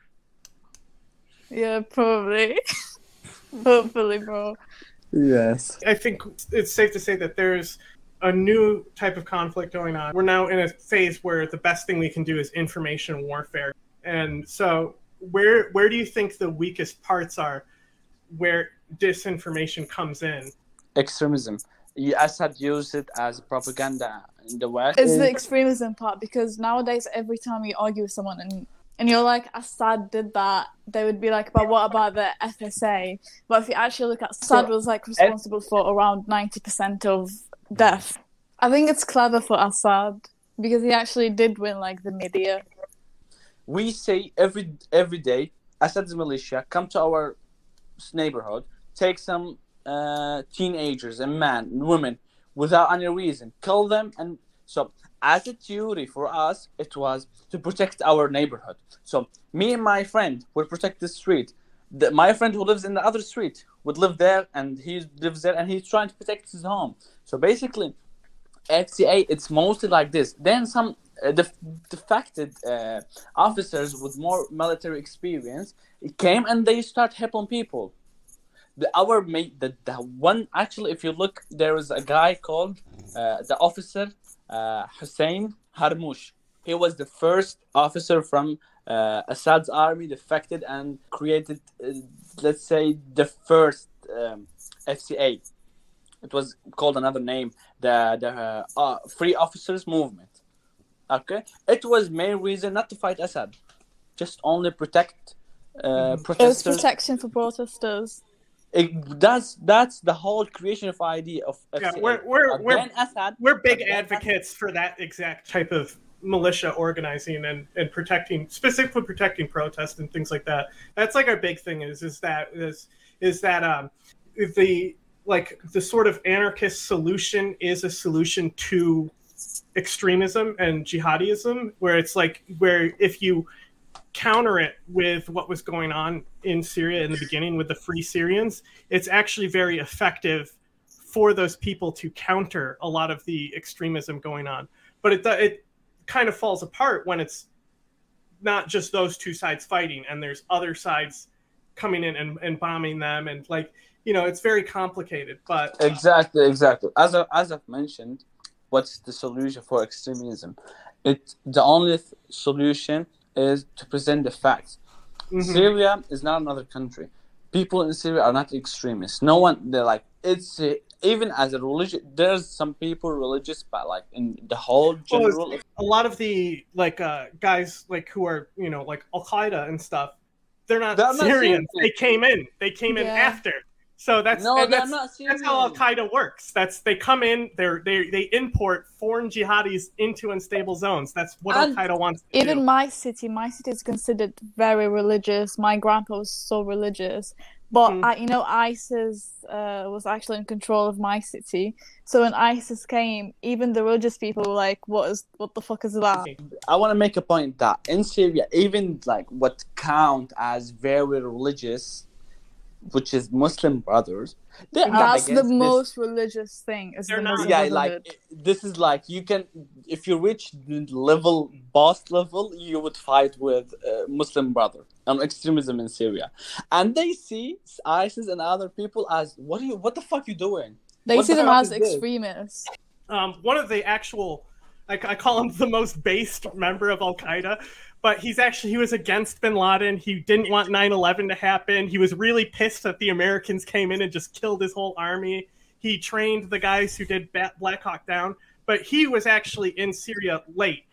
yeah, probably. Hopefully, bro. Yes. I think it's safe to say that there's a new type of conflict going on. We're now in a phase where the best thing we can do is information warfare. And so where do you think the weakest parts are where disinformation comes in? Extremism. Assad used it as propaganda in the West. It's the extremism part, because nowadays every time you argue with someone and you're like, Assad did that, they would be like, but what about the FSA? But if you actually look at Assad was like responsible for around 90% of death. I think it's clever for Assad because he actually did win like the media. We say every day, Assad's militia come to our neighborhood, take some teenagers and men and women without any reason, kill them, and so as a theory for us, it was to protect our neighborhood. So me and my friend would protect the street. My friend who lives in the other street would live there, and he lives there, and he's trying to protect his home. So basically, FCA, it's mostly like this. Then some defected officers with more military experience came and they start helping people. The one actually, if you look, there is a guy called the officer Hussein Harmoush. He was the first officer from Assad's army, defected and created, let's say, the first FCA. It was called another name, the Free Officers Movement. Okay, it was main reason not to fight Assad, just only protect protesters. It was protection for protesters. That's the whole creation of idea of FCA. We're big advocates for that exact type of militia organizing and protecting, specifically protecting protests and things like that. That's like our big thing is that the sort of anarchist solution is a solution to extremism and jihadism, where it's like, where if you counter it with what was going on in Syria in the beginning with the Free Syrians, it's actually very effective for those people to counter a lot of the extremism going on. But it kind of falls apart when it's not just those two sides fighting and there's other sides coming in and bombing them, and it's very complicated. But exactly. As I've mentioned, what's the solution for extremism? The only solution is to present the facts. Mm-hmm. Syria is not another country. People in Syria are not extremists. No one, they're like, it's even as a religion, there's some people religious, but like in the whole general. A lot of the guys who are like Al Qaeda and stuff, they're not Syrians. They came in after. So that's how Al Qaeda works. They come in, they import foreign jihadis into unstable zones. That's what Al Qaeda wants to do. Even my city is considered very religious. My grandpa was so religious, but ISIS was actually in control of my city. So when ISIS came, even the religious people were like, "What the fuck is that?" I want to make a point that in Syria, even like what count as very religious, which is Muslim Brothers. That's the most religious thing. Is they're not. Yeah, like this is like you can, if you reach the boss level, you would fight with Muslim Brother on extremism in Syria, and they see ISIS and other people as what the fuck you doing? They see them as extremists. One of the actual, I call him the most based member of Al Qaeda. But he was against bin Laden. He didn't want 9/11 to happen. He was really pissed that the Americans came in and just killed his whole army. He trained the guys who did Black Hawk Down. But he was actually in Syria late,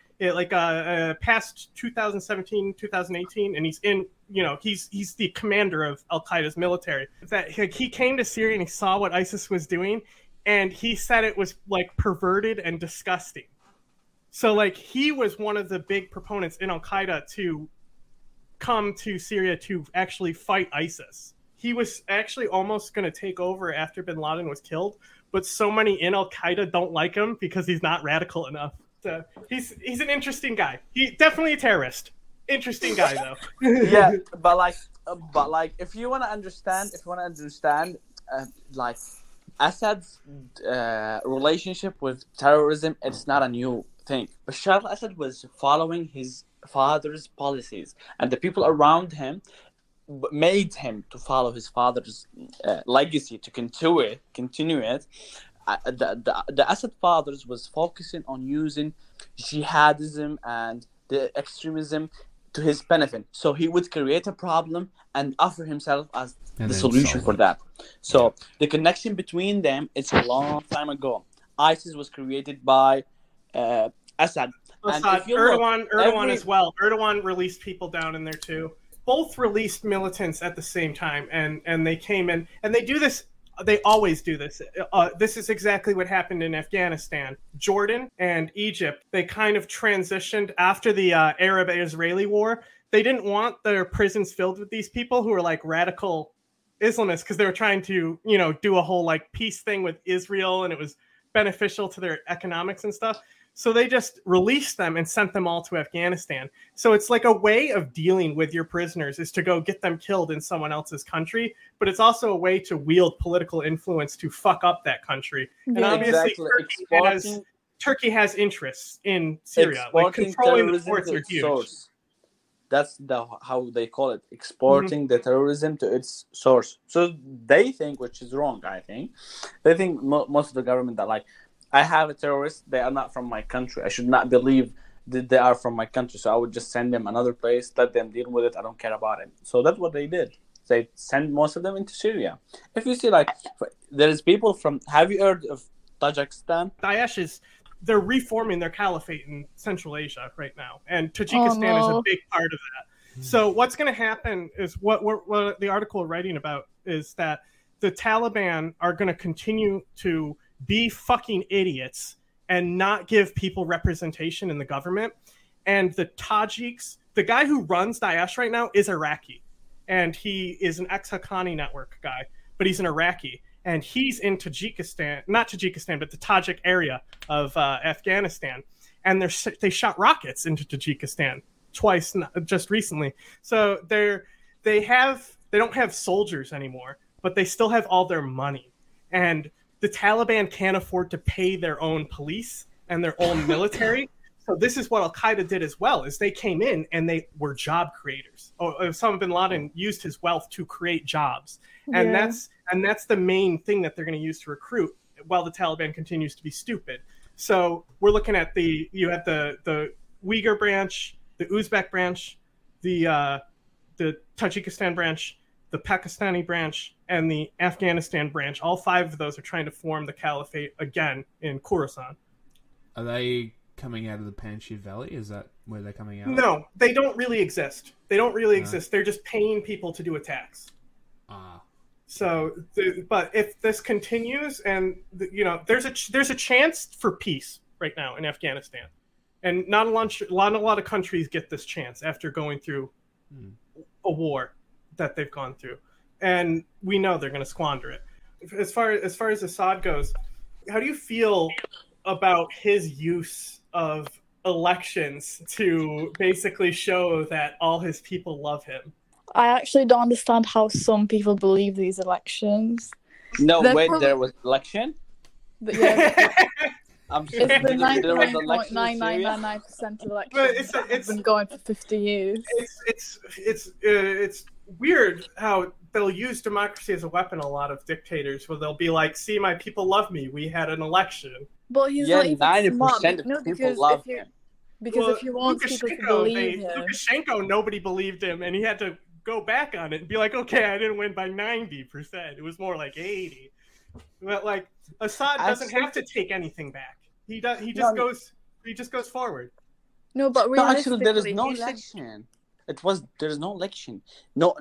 past 2017, 2018. And he's in, he's the commander of Al-Qaeda's military. He came to Syria and he saw what ISIS was doing. And he said it was perverted and disgusting. So, he was one of the big proponents in Al-Qaeda to come to Syria to actually fight ISIS. he was actually almost going to take over after bin Laden was killed, but so many in Al-Qaeda don't like him because he's not radical enough. So he's an interesting guy. He definitely a terrorist. Interesting guy though. Yeah, but like, if you want to understand, like Assad's relationship with terrorism, it's not a new thing. Bashar al-Assad was following his father's policies, and the people around him made him to follow his father's legacy, to continue it. The Assad fathers was focusing on using jihadism and the extremism to his benefit. So he would create a problem and offer himself as the solution for that. So the connection between them, it's a long time ago. ISIS was created by Assad. Erdogan as well. Erdogan released people down in there too. Both released militants at the same time, and they came in, and they do this. They always do this. This is exactly what happened in Afghanistan. Jordan and Egypt, they kind of transitioned after the Arab-Israeli war. They didn't want their prisons filled with these people who were like radical Islamists because they were trying to, do a whole like peace thing with Israel, and it was beneficial to their economics and stuff. So they just released them and sent them all to Afghanistan. So it's like a way of dealing with your prisoners is to go get them killed in someone else's country, but it's also a way to wield political influence to fuck up that country. And obviously Turkey has interests in Syria, like controlling the ports are huge. Source. That's how they call it, exporting the terrorism to its source. So they think, which is wrong, I think. They think most of the government that like, I have a terrorist, they are not from my country. I should not believe that they are from my country. So I would just send them another place, let them deal with it. I don't care about it. So that's what they did. They send most of them into Syria. If you see, like, there's people from, have you heard of Tajikistan? Daesh they're reforming their caliphate in Central Asia right now. And Tajikistan is a big part of that. So what's going to happen is what the article we're writing about is that the Taliban are going to continue to be fucking idiots and not give people representation in the government. And the Tajiks, the guy who runs Daesh right now is Iraqi. And he is an ex-Haqqani network guy, but he's an Iraqi. And he's in Tajikistan, not Tajikistan, but the Tajik area of Afghanistan. And they shot rockets into Tajikistan twice just recently. So they don't have soldiers anymore, but they still have all their money. And the Taliban can't afford to pay their own police and their own military. So this is what Al-Qaeda did as well, is they came in and they were job creators. Osama bin Laden used his wealth to create jobs. And that's the main thing that they're going to use to recruit while the Taliban continues to be stupid. So we're looking at you have the Uyghur branch, the Uzbek branch, the Tajikistan branch, the Pakistani branch, and the Afghanistan branch. All five of those are trying to form the caliphate again in Khorasan. Are they coming out of the Panjshir Valley? Is that where they're coming out? No, they don't really exist. Exist. They're just paying people to do attacks. So, but if this continues, and there's a chance for peace right now in Afghanistan, and not a lot of countries get this chance after going through a war that they've gone through, and we know they're going to squander it. As far as Assad goes, how do you feel about his use of elections to basically show that all his people love him? I actually don't understand how some people believe these elections. No, there was election? But yeah, I'm it's the there was election in Syria? 99.99% election. But it's been going for 50 years. It's weird how they'll use democracy as a weapon. A lot of dictators, where they'll be like, "See, my people love me. We had an election." But he's not even 90% smart. of people love him. Because if you want people to believe him, Lukashenko, nobody believed him, and he had to go back on it and be like, "Okay, I didn't win by 90%. It was more like 80." But like Assad doesn't have to take anything back. He just goes forward. No, but No, actually, there is realistically, no election. There is no election. No,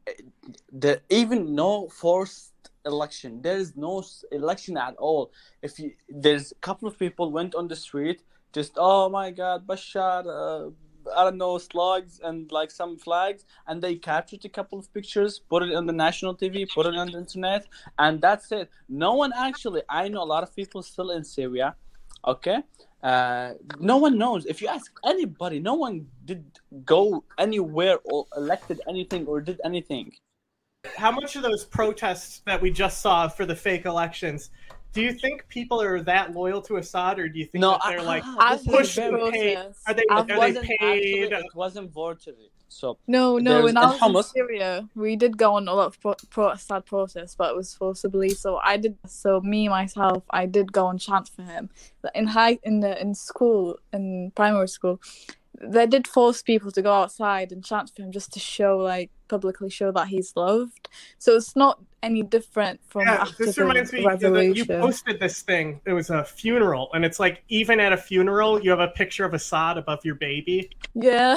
even no forced election. There is no election at all. There's a couple of people went on the street, just, oh my God, Bashar, I don't know, slugs and like some flags, and they captured a couple of pictures, put it on the national TV, put it on the internet, and that's it. No one actually, I know a lot of people still in Syria, okay? No one knows. If you ask anybody, no one did go anywhere or elected anything or did anything. How much of those protests that we just saw for the fake elections, do you think people are that loyal to Assad, or do you think that they're like I've pushed watched and paid? protests. Are they paid? It wasn't voluntary. So No, there's- when I was in Hummus. Syria, we did go on a lot of Assad protests, but it was forcibly. So me myself, I did go and chant for him. In school, in primary school, they did force people to go outside and chant for him just to show, like, publicly show that he's loved. So it's not any different from after this the reminds me. revolution. You posted this thing. It was a funeral, and it's like even at a funeral, you have a picture of Assad above your baby. Yeah.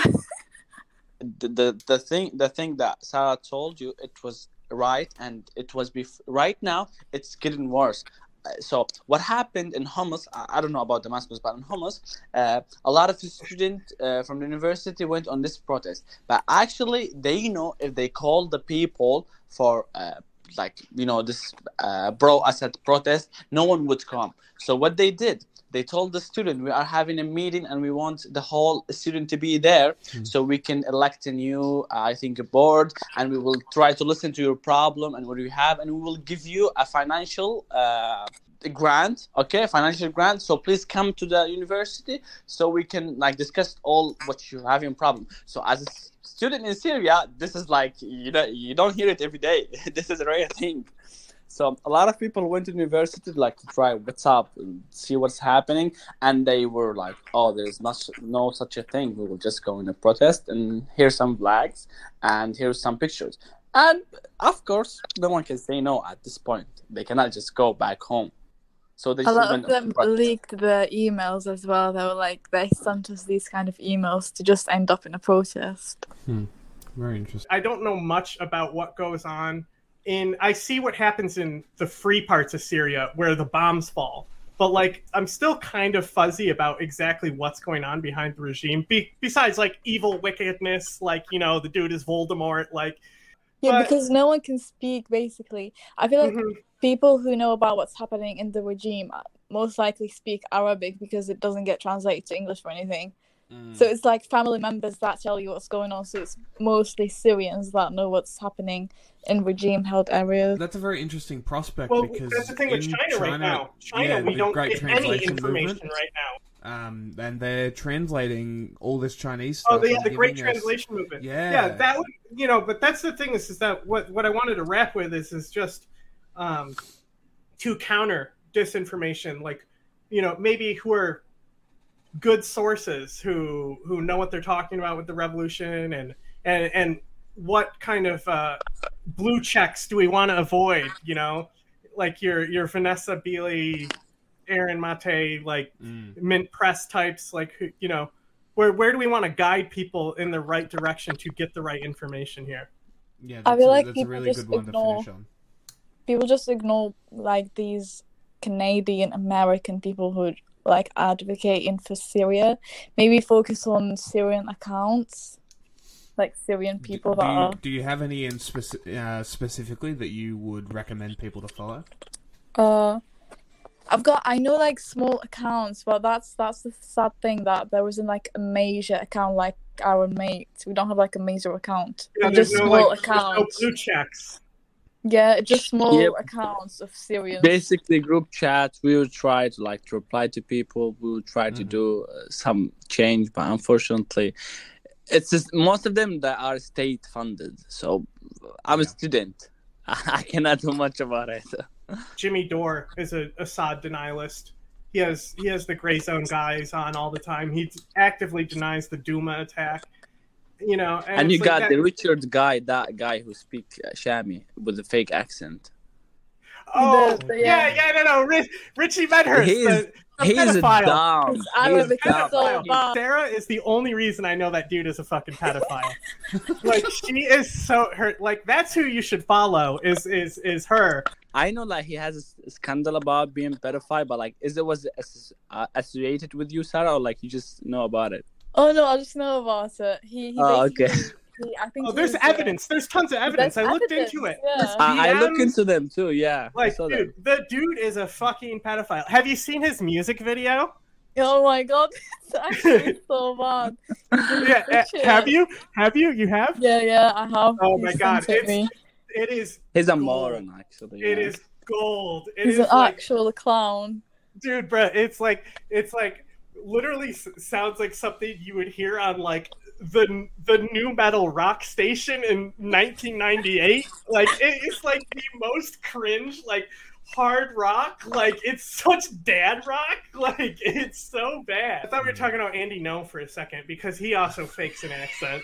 The thing that Sarah told you, it was right, and it was right now it's getting worse. So what happened in Homs, I don't know about Damascus, but in Homs, a lot of students from the university went on this protest. But actually, they know if they call the people for this pro-Assad protest, no one would come. So what they did, they told the student, we are having a meeting and we want the whole student to be there so we can elect a new, board, and we will try to listen to your problem and what you have, and we will give you a financial grant, financial grant. So please come to the university so we can discuss all what you have in problem. So as a student in Syria, this is you don't hear it every day. This is a rare thing. So a lot of people went to university to try what's up and see what's happening, and they were like, "Oh, there's no such a thing. We will just go in a protest and here's some flags and here's some pictures." And of course, no one can say no at this point. They cannot just go back home. So they A lot of them leaked the emails as well. They were like, they sent us these kind of emails to just end up in a protest. Very interesting. I don't know much about what goes on. I see what happens in the free parts of Syria where the bombs fall, but I'm still kind of fuzzy about exactly what's going on behind the regime. Besides evil wickedness, the dude is Voldemort, because no one can speak. Basically, I feel like people who know about what's happening in the regime most likely speak Arabic because it doesn't get translated to English or anything. So it's family members that tell you what's going on. So it's mostly Syrians that know what's happening in regime-held areas. That's a very interesting prospect because that's the thing with China right now. We don't get any information right now. And they're translating all this Chinese stuff. Oh, the Great Translation Movement. Yeah, that would, but that's the thing is that what I wanted to wrap with is just to counter disinformation, maybe who are good sources who know what they're talking about with the revolution and what kind of blue checks do we want to avoid, your Vanessa Beeley, Aaron Mate, mint press types, where do we want to guide people in the right direction to get the right information here? Yeah, I feel like that's a people really just good one to finish on. People just ignore these Canadian American people who advocating for Syria. Maybe focus on Syrian accounts, Syrian people Do you have any in specifically that you would recommend people to follow? I know small accounts, but that's the sad thing that there isn't a major account like our mates. We don't have a major account. Yeah, just small accounts. There's no blue checks. Yeah, just small accounts of Syrians. Basically, group chat. We will try to reply to people. We will try to do some change, but unfortunately, it's just most of them that are state funded. So I'm a student. I cannot do much about it. Jimmy Dore is a Assad denialist. He has the gray zone guys on all the time. He actively denies the Duma attack. And you got the Richard guy, that guy who speaks Shami with a fake accent. Oh, no. Richie Medhurst. He's a dumb. Sarah is the only reason I know that dude is a fucking pedophile. She is so hurt. That's who you should follow. Is her. I know he has a scandal about being pedophile, but was it associated with you, Sarah, or you just know about it? Oh no, I just know about it. He Oh, basically, okay. I think Oh, he there's was, evidence. There's tons of evidence. I there's looked evidence, into it. yeah. There's I look DMs. into them too. Yeah, I Like, saw them. dude, the dude is a fucking pedophile. Have you seen his music video? Oh my god, it's actually so bad. Yeah, have you? Have you? You have? Yeah, I have. Oh He my sent god, it me. it is. He's a gold. moron, actually. It yeah. is gold. It He's is an like, actual clown. dude, bro. It's like literally sounds like something you would hear on like the new metal rock station in 1998. Like it's like the most cringe like hard rock. Like it's such dad rock. Like it's so bad. I thought we were talking about Andy No for a second because he also fakes an accent.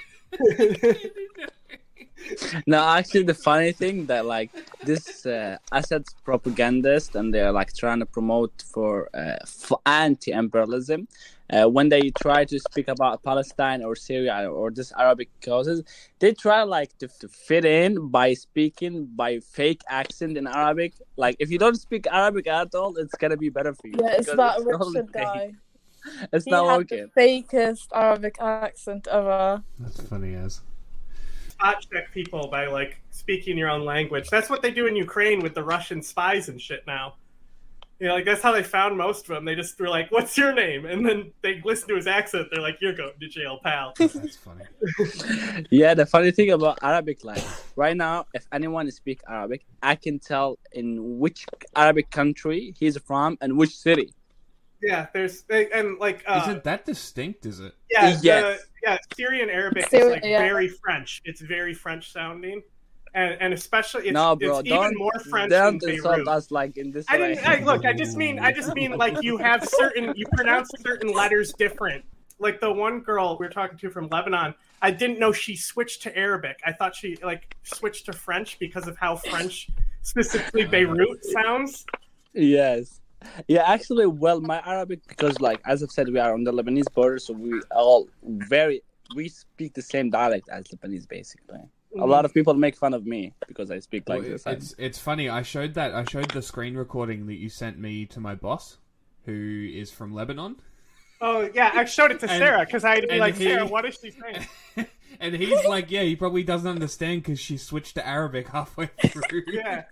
No, actually, the funny thing that like this Assad's propagandist, and they're like trying to promote for anti-imperialism. When they try to speak about Palestine or Syria or this Arabic causes, they try like to fit in by speaking by fake accent in Arabic. Like if you don't speak Arabic at all, it's gonna be better for you. Yeah, it's because that totally Richard fake. guy. It's He not had working. the fakest Arabic accent ever. That's funny as. Spot check people by like speaking your own language. That's what they do in Ukraine with the Russian spies and shit now. You know, like that's how they found most of them. They just were like, "What's your name?" And then they listen to his accent. They're like, "You're going to jail, pal." That's funny. Yeah, the funny thing about Arabic, like right now, if anyone speaks Arabic, I can tell in which Arabic country he's from and which city. Yeah, and like Isn't that distinct? Is it? yeah, Yes. Syrian Arabic is Syrian, like yeah. very French. It's very French sounding, and especially it's, No, bro, it's even more French than don't insult Beirut. us like in this I way. didn't. Look, I just mean like you pronounce certain letters different. Like the one girl we were talking to from Lebanon, I didn't know she switched to Arabic. I thought she like switched to French because of how French, specifically Beirut, sounds. Yes. Yeah, actually, well, my Arabic, because like as I've said, we are on the Lebanese border, so we speak the same dialect as Lebanese, basically. A lot of people make fun of me because I speak like Well, this. it's funny. I showed the screen recording that you sent me to my boss, who is from Lebanon. Oh yeah, I showed it to And- Sarah because I had to be and like, he- Sarah, what is she saying? And he's like, yeah, he probably doesn't understand because she switched to Arabic halfway through. Yeah.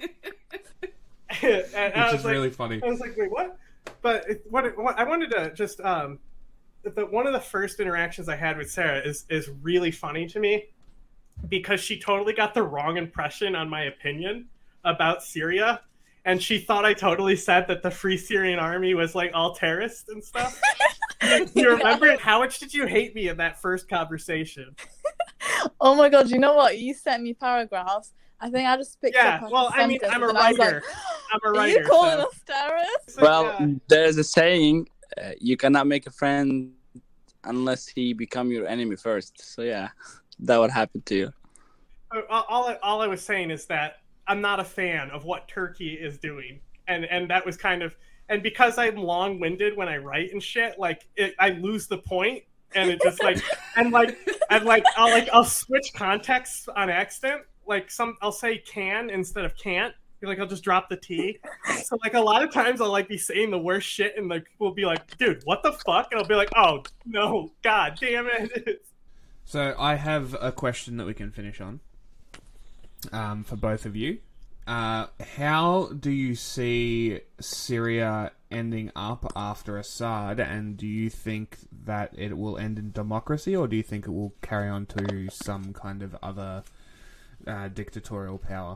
And I Which was is like, really funny. I was like, wait, what? But what I wanted to just one of the first interactions I had with Sarah is really funny to me because she totally got the wrong impression on my opinion about Syria, and she thought I totally said that the Free Syrian Army was like all terrorists and stuff. You remember it? How much did you hate me in that first conversation? Oh my god, you know what? You sent me paragraphs. I think I just picked Yeah, up on well, a I mean, sentence I'm a and I was like, writer. I'm a Are writer. you calling so- us terrorists? so, Well, yeah. there's a saying, you cannot make a friend unless he become your enemy first. So yeah, that would happen to you. All I was saying is that I'm not a fan of what Turkey is doing, and that was kind of, and because I'm long-winded when I write and shit, like I lose the point, and it just like I'll switch contexts on accident. Like I'll say can instead of can't. Like I'll just drop the T. So like a lot of times I'll like be saying the worst shit, and like people will be like, "Dude, what the fuck?" And I'll be like, "Oh no, god damn it." So I have a question that we can finish on for both of you. How do you see Syria ending up after Assad, and do you think that it will end in democracy, or do you think it will carry on to some kind of other dictatorial power?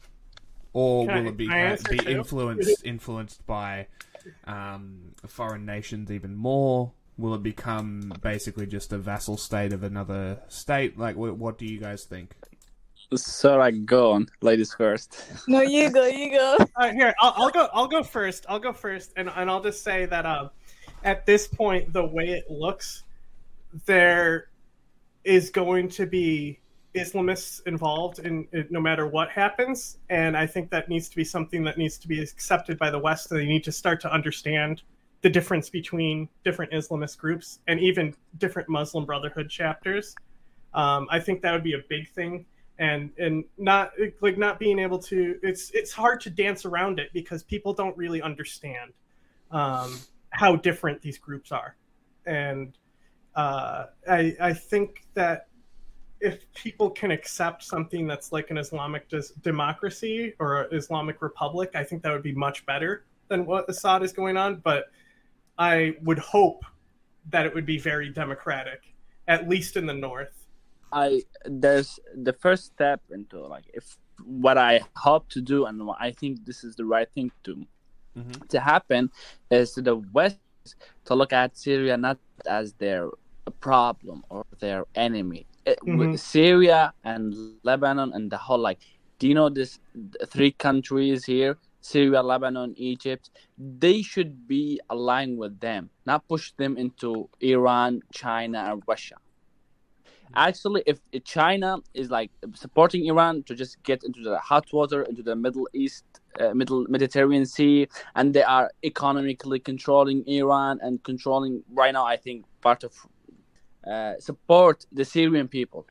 Or Can will I- it be can I answer too? influenced by foreign nations even more? Will it become basically just a vassal state of another state? Like, what do you guys think? So like, go on, ladies first. No, you go. Here, I'll go first. I'll go first, and I'll just say that at this point, the way it looks, there is going to be Islamists involved in no matter what happens, and I think that needs to be something that needs to be accepted by the West. They need to start to understand the difference between different Islamist groups and even different Muslim Brotherhood chapters. I think that would be a big thing. And not being able to, it's hard to dance around it because people don't really understand how different these groups are, and I think that if people can accept something that's like an Islamic democracy or an Islamic republic, I think that would be much better than what Assad is going on. But I would hope that it would be very democratic, at least in the north. There's the first step into like if what I hope to do and what I think this is the right thing to happen is to the West to look at Syria not as their problem or their enemy. With Syria and Lebanon and the whole like, do you know this 3 countries here? Syria, Lebanon, Egypt, they should be aligned with them, not push them into Iran, China, and Russia. Actually, if China is like supporting Iran to just get into the hot water, into the Middle East, Middle Mediterranean Sea, and they are economically controlling Iran and controlling right now, I think, part of support the Syrian people.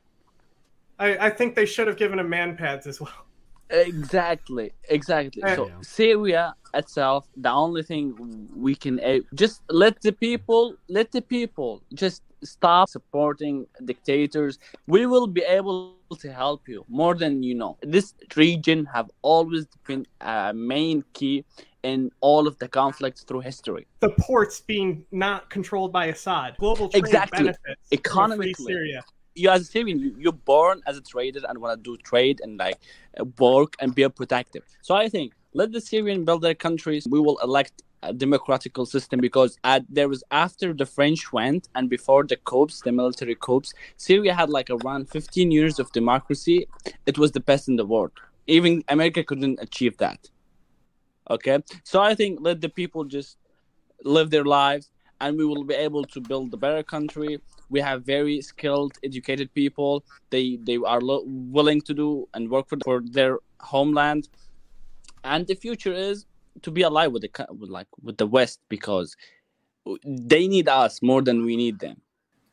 I think they should have given them man pads as well. Exactly. So Syria itself, the only thing we can just let the people just stop supporting dictators. We will be able to help you more than you know. This region have always been a main key in all of the conflicts through history. The ports being not controlled by Assad, global trade benefits, economically. Syria. You as a Syrian, you're born as a trader and want to do trade and like work and be protective. So I think let the Syrian build their countries. We will elect a democratical system because there was after the French went and before the coups, the military coups, Syria had like around 15 years of democracy. It was the best in the world. Even America couldn't achieve that. Okay, so I think let the people just live their lives, and we will be able to build a better country. We have very skilled, educated people. They are willing to do and work for their homeland, and the future is to be alive with the West because they need us more than we need them.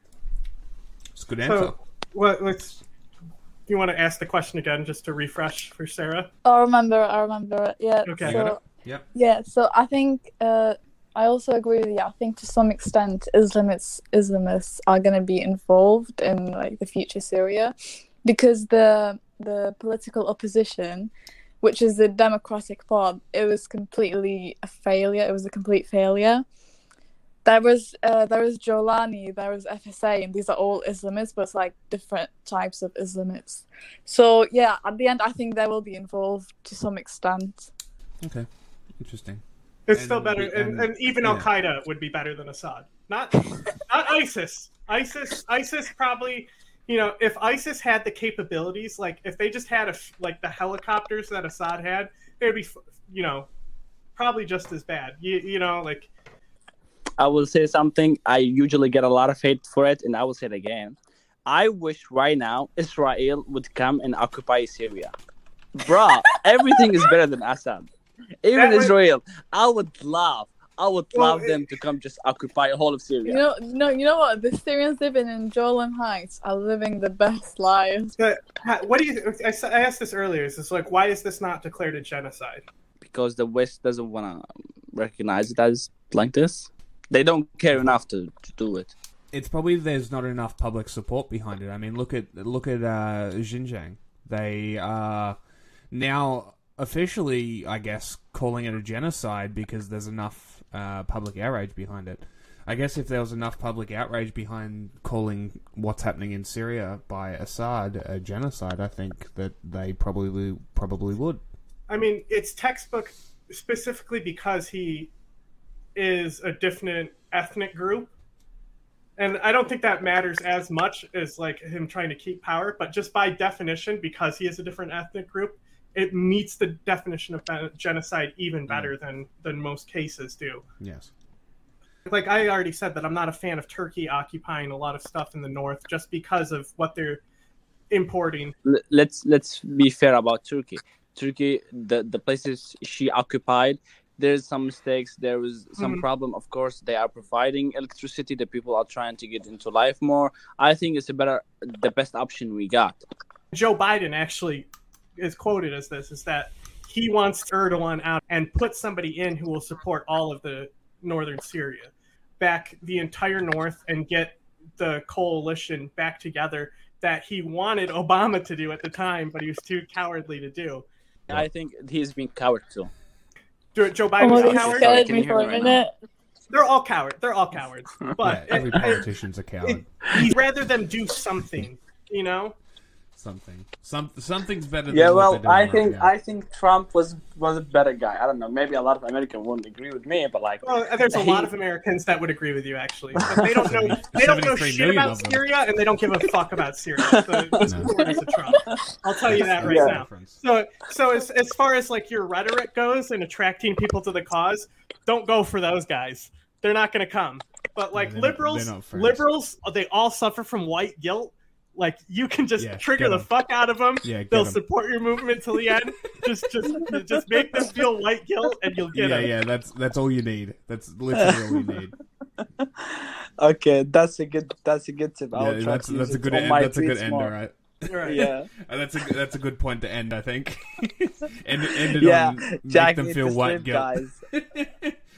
It's a good answer. So, do you want to ask the question again, just to refresh for Sarah? I remember it. Yeah. Okay. So, Yep. yeah. So I think I also agree with you. I think to some extent, Islamists are going to be involved in like the future Syria, because the political opposition, which is the democratic part, it was completely a failure. It was a complete failure. There was Jolani, there was FSA, and these are all Islamists, but it's like different types of Islamists. So yeah, at the end, I think they will be involved to some extent. Okay, interesting. It's still better, and even Al Qaeda would be better than Assad. Not ISIS. ISIS probably, if ISIS had the capabilities, like if they just had the helicopters that Assad had, they'd be, probably just as bad. Like. I will say something. I usually get a lot of hate for it, and I will say it again. I wish right now Israel would come and occupy Syria. Bruh, everything is better than Assad. Even Israel. I would love them to come just occupy the whole of Syria. You know what? The Syrians living in Golan Heights are living the best lives. But what do you? I asked this earlier. It's like, why is this not declared a genocide? Because the West doesn't want to recognize it as like this. They don't care enough to do it. It's probably there's not enough public support behind it. I mean, look at Xinjiang. They are now officially, I guess, calling it a genocide because there's enough public outrage behind it. I guess if there was enough public outrage behind calling what's happening in Syria by Assad a genocide, I think that they probably would. I mean, it's textbook specifically because he is a different ethnic group, and I don't think that matters as much as like him trying to keep power, but just by definition, because he is a different ethnic group, it meets the definition of genocide even better than most cases do. Yes. Like I already said that I'm not a fan of Turkey occupying a lot of stuff in the north just because of what they're importing. Let's be fair about Turkey. The places she occupied, there's some mistakes. There was some problem. Of course, they are providing electricity. The people are trying to get into life more. I think it's the best option we got. Joe Biden actually is quoted as this, is that he wants Erdogan out and put somebody in who will support all of the northern Syria, back the entire north and get the coalition back together that he wanted Obama to do at the time, but he was too cowardly to do. I think he's been coward too. Joe Oh Biden's my a God, you coward. scared Can me you hear for me a right minute. They're all cowards. But Yeah, every politician's a coward. he'd rather them do something, you know? Something's better than Yeah, what well, they're doing I right think now. I think Trump was a better guy. I don't know. Maybe a lot of Americans wouldn't agree with me, but like, Well, there's a lot of Americans that would agree with you, actually. But they don't know. They don't know 73 shit million about of them. Syria, and they don't give a fuck about Syria. So the supporters of Trump. I'll tell you that right Yeah. now. So as far as like your rhetoric goes and attracting people to the cause, don't go for those guys. They're not going to come. But like Yeah, they're liberals, not friends. they all suffer from white guilt. Like you can just trigger get the 'em. fuck out of them. Yeah, get They'll 'em. support your movement till the end. just make them feel white guilt, and you'll get them. Yeah, that's all you need. That's literally all you need. okay, that's a good tip. I'll Yeah, try that's to use a it good on end. my That's a good tweets end, more. all right. Right. Yeah, And that's a good point to end, I think. End it yeah. on make Jack them needs feel to white sleep, guilt. guys.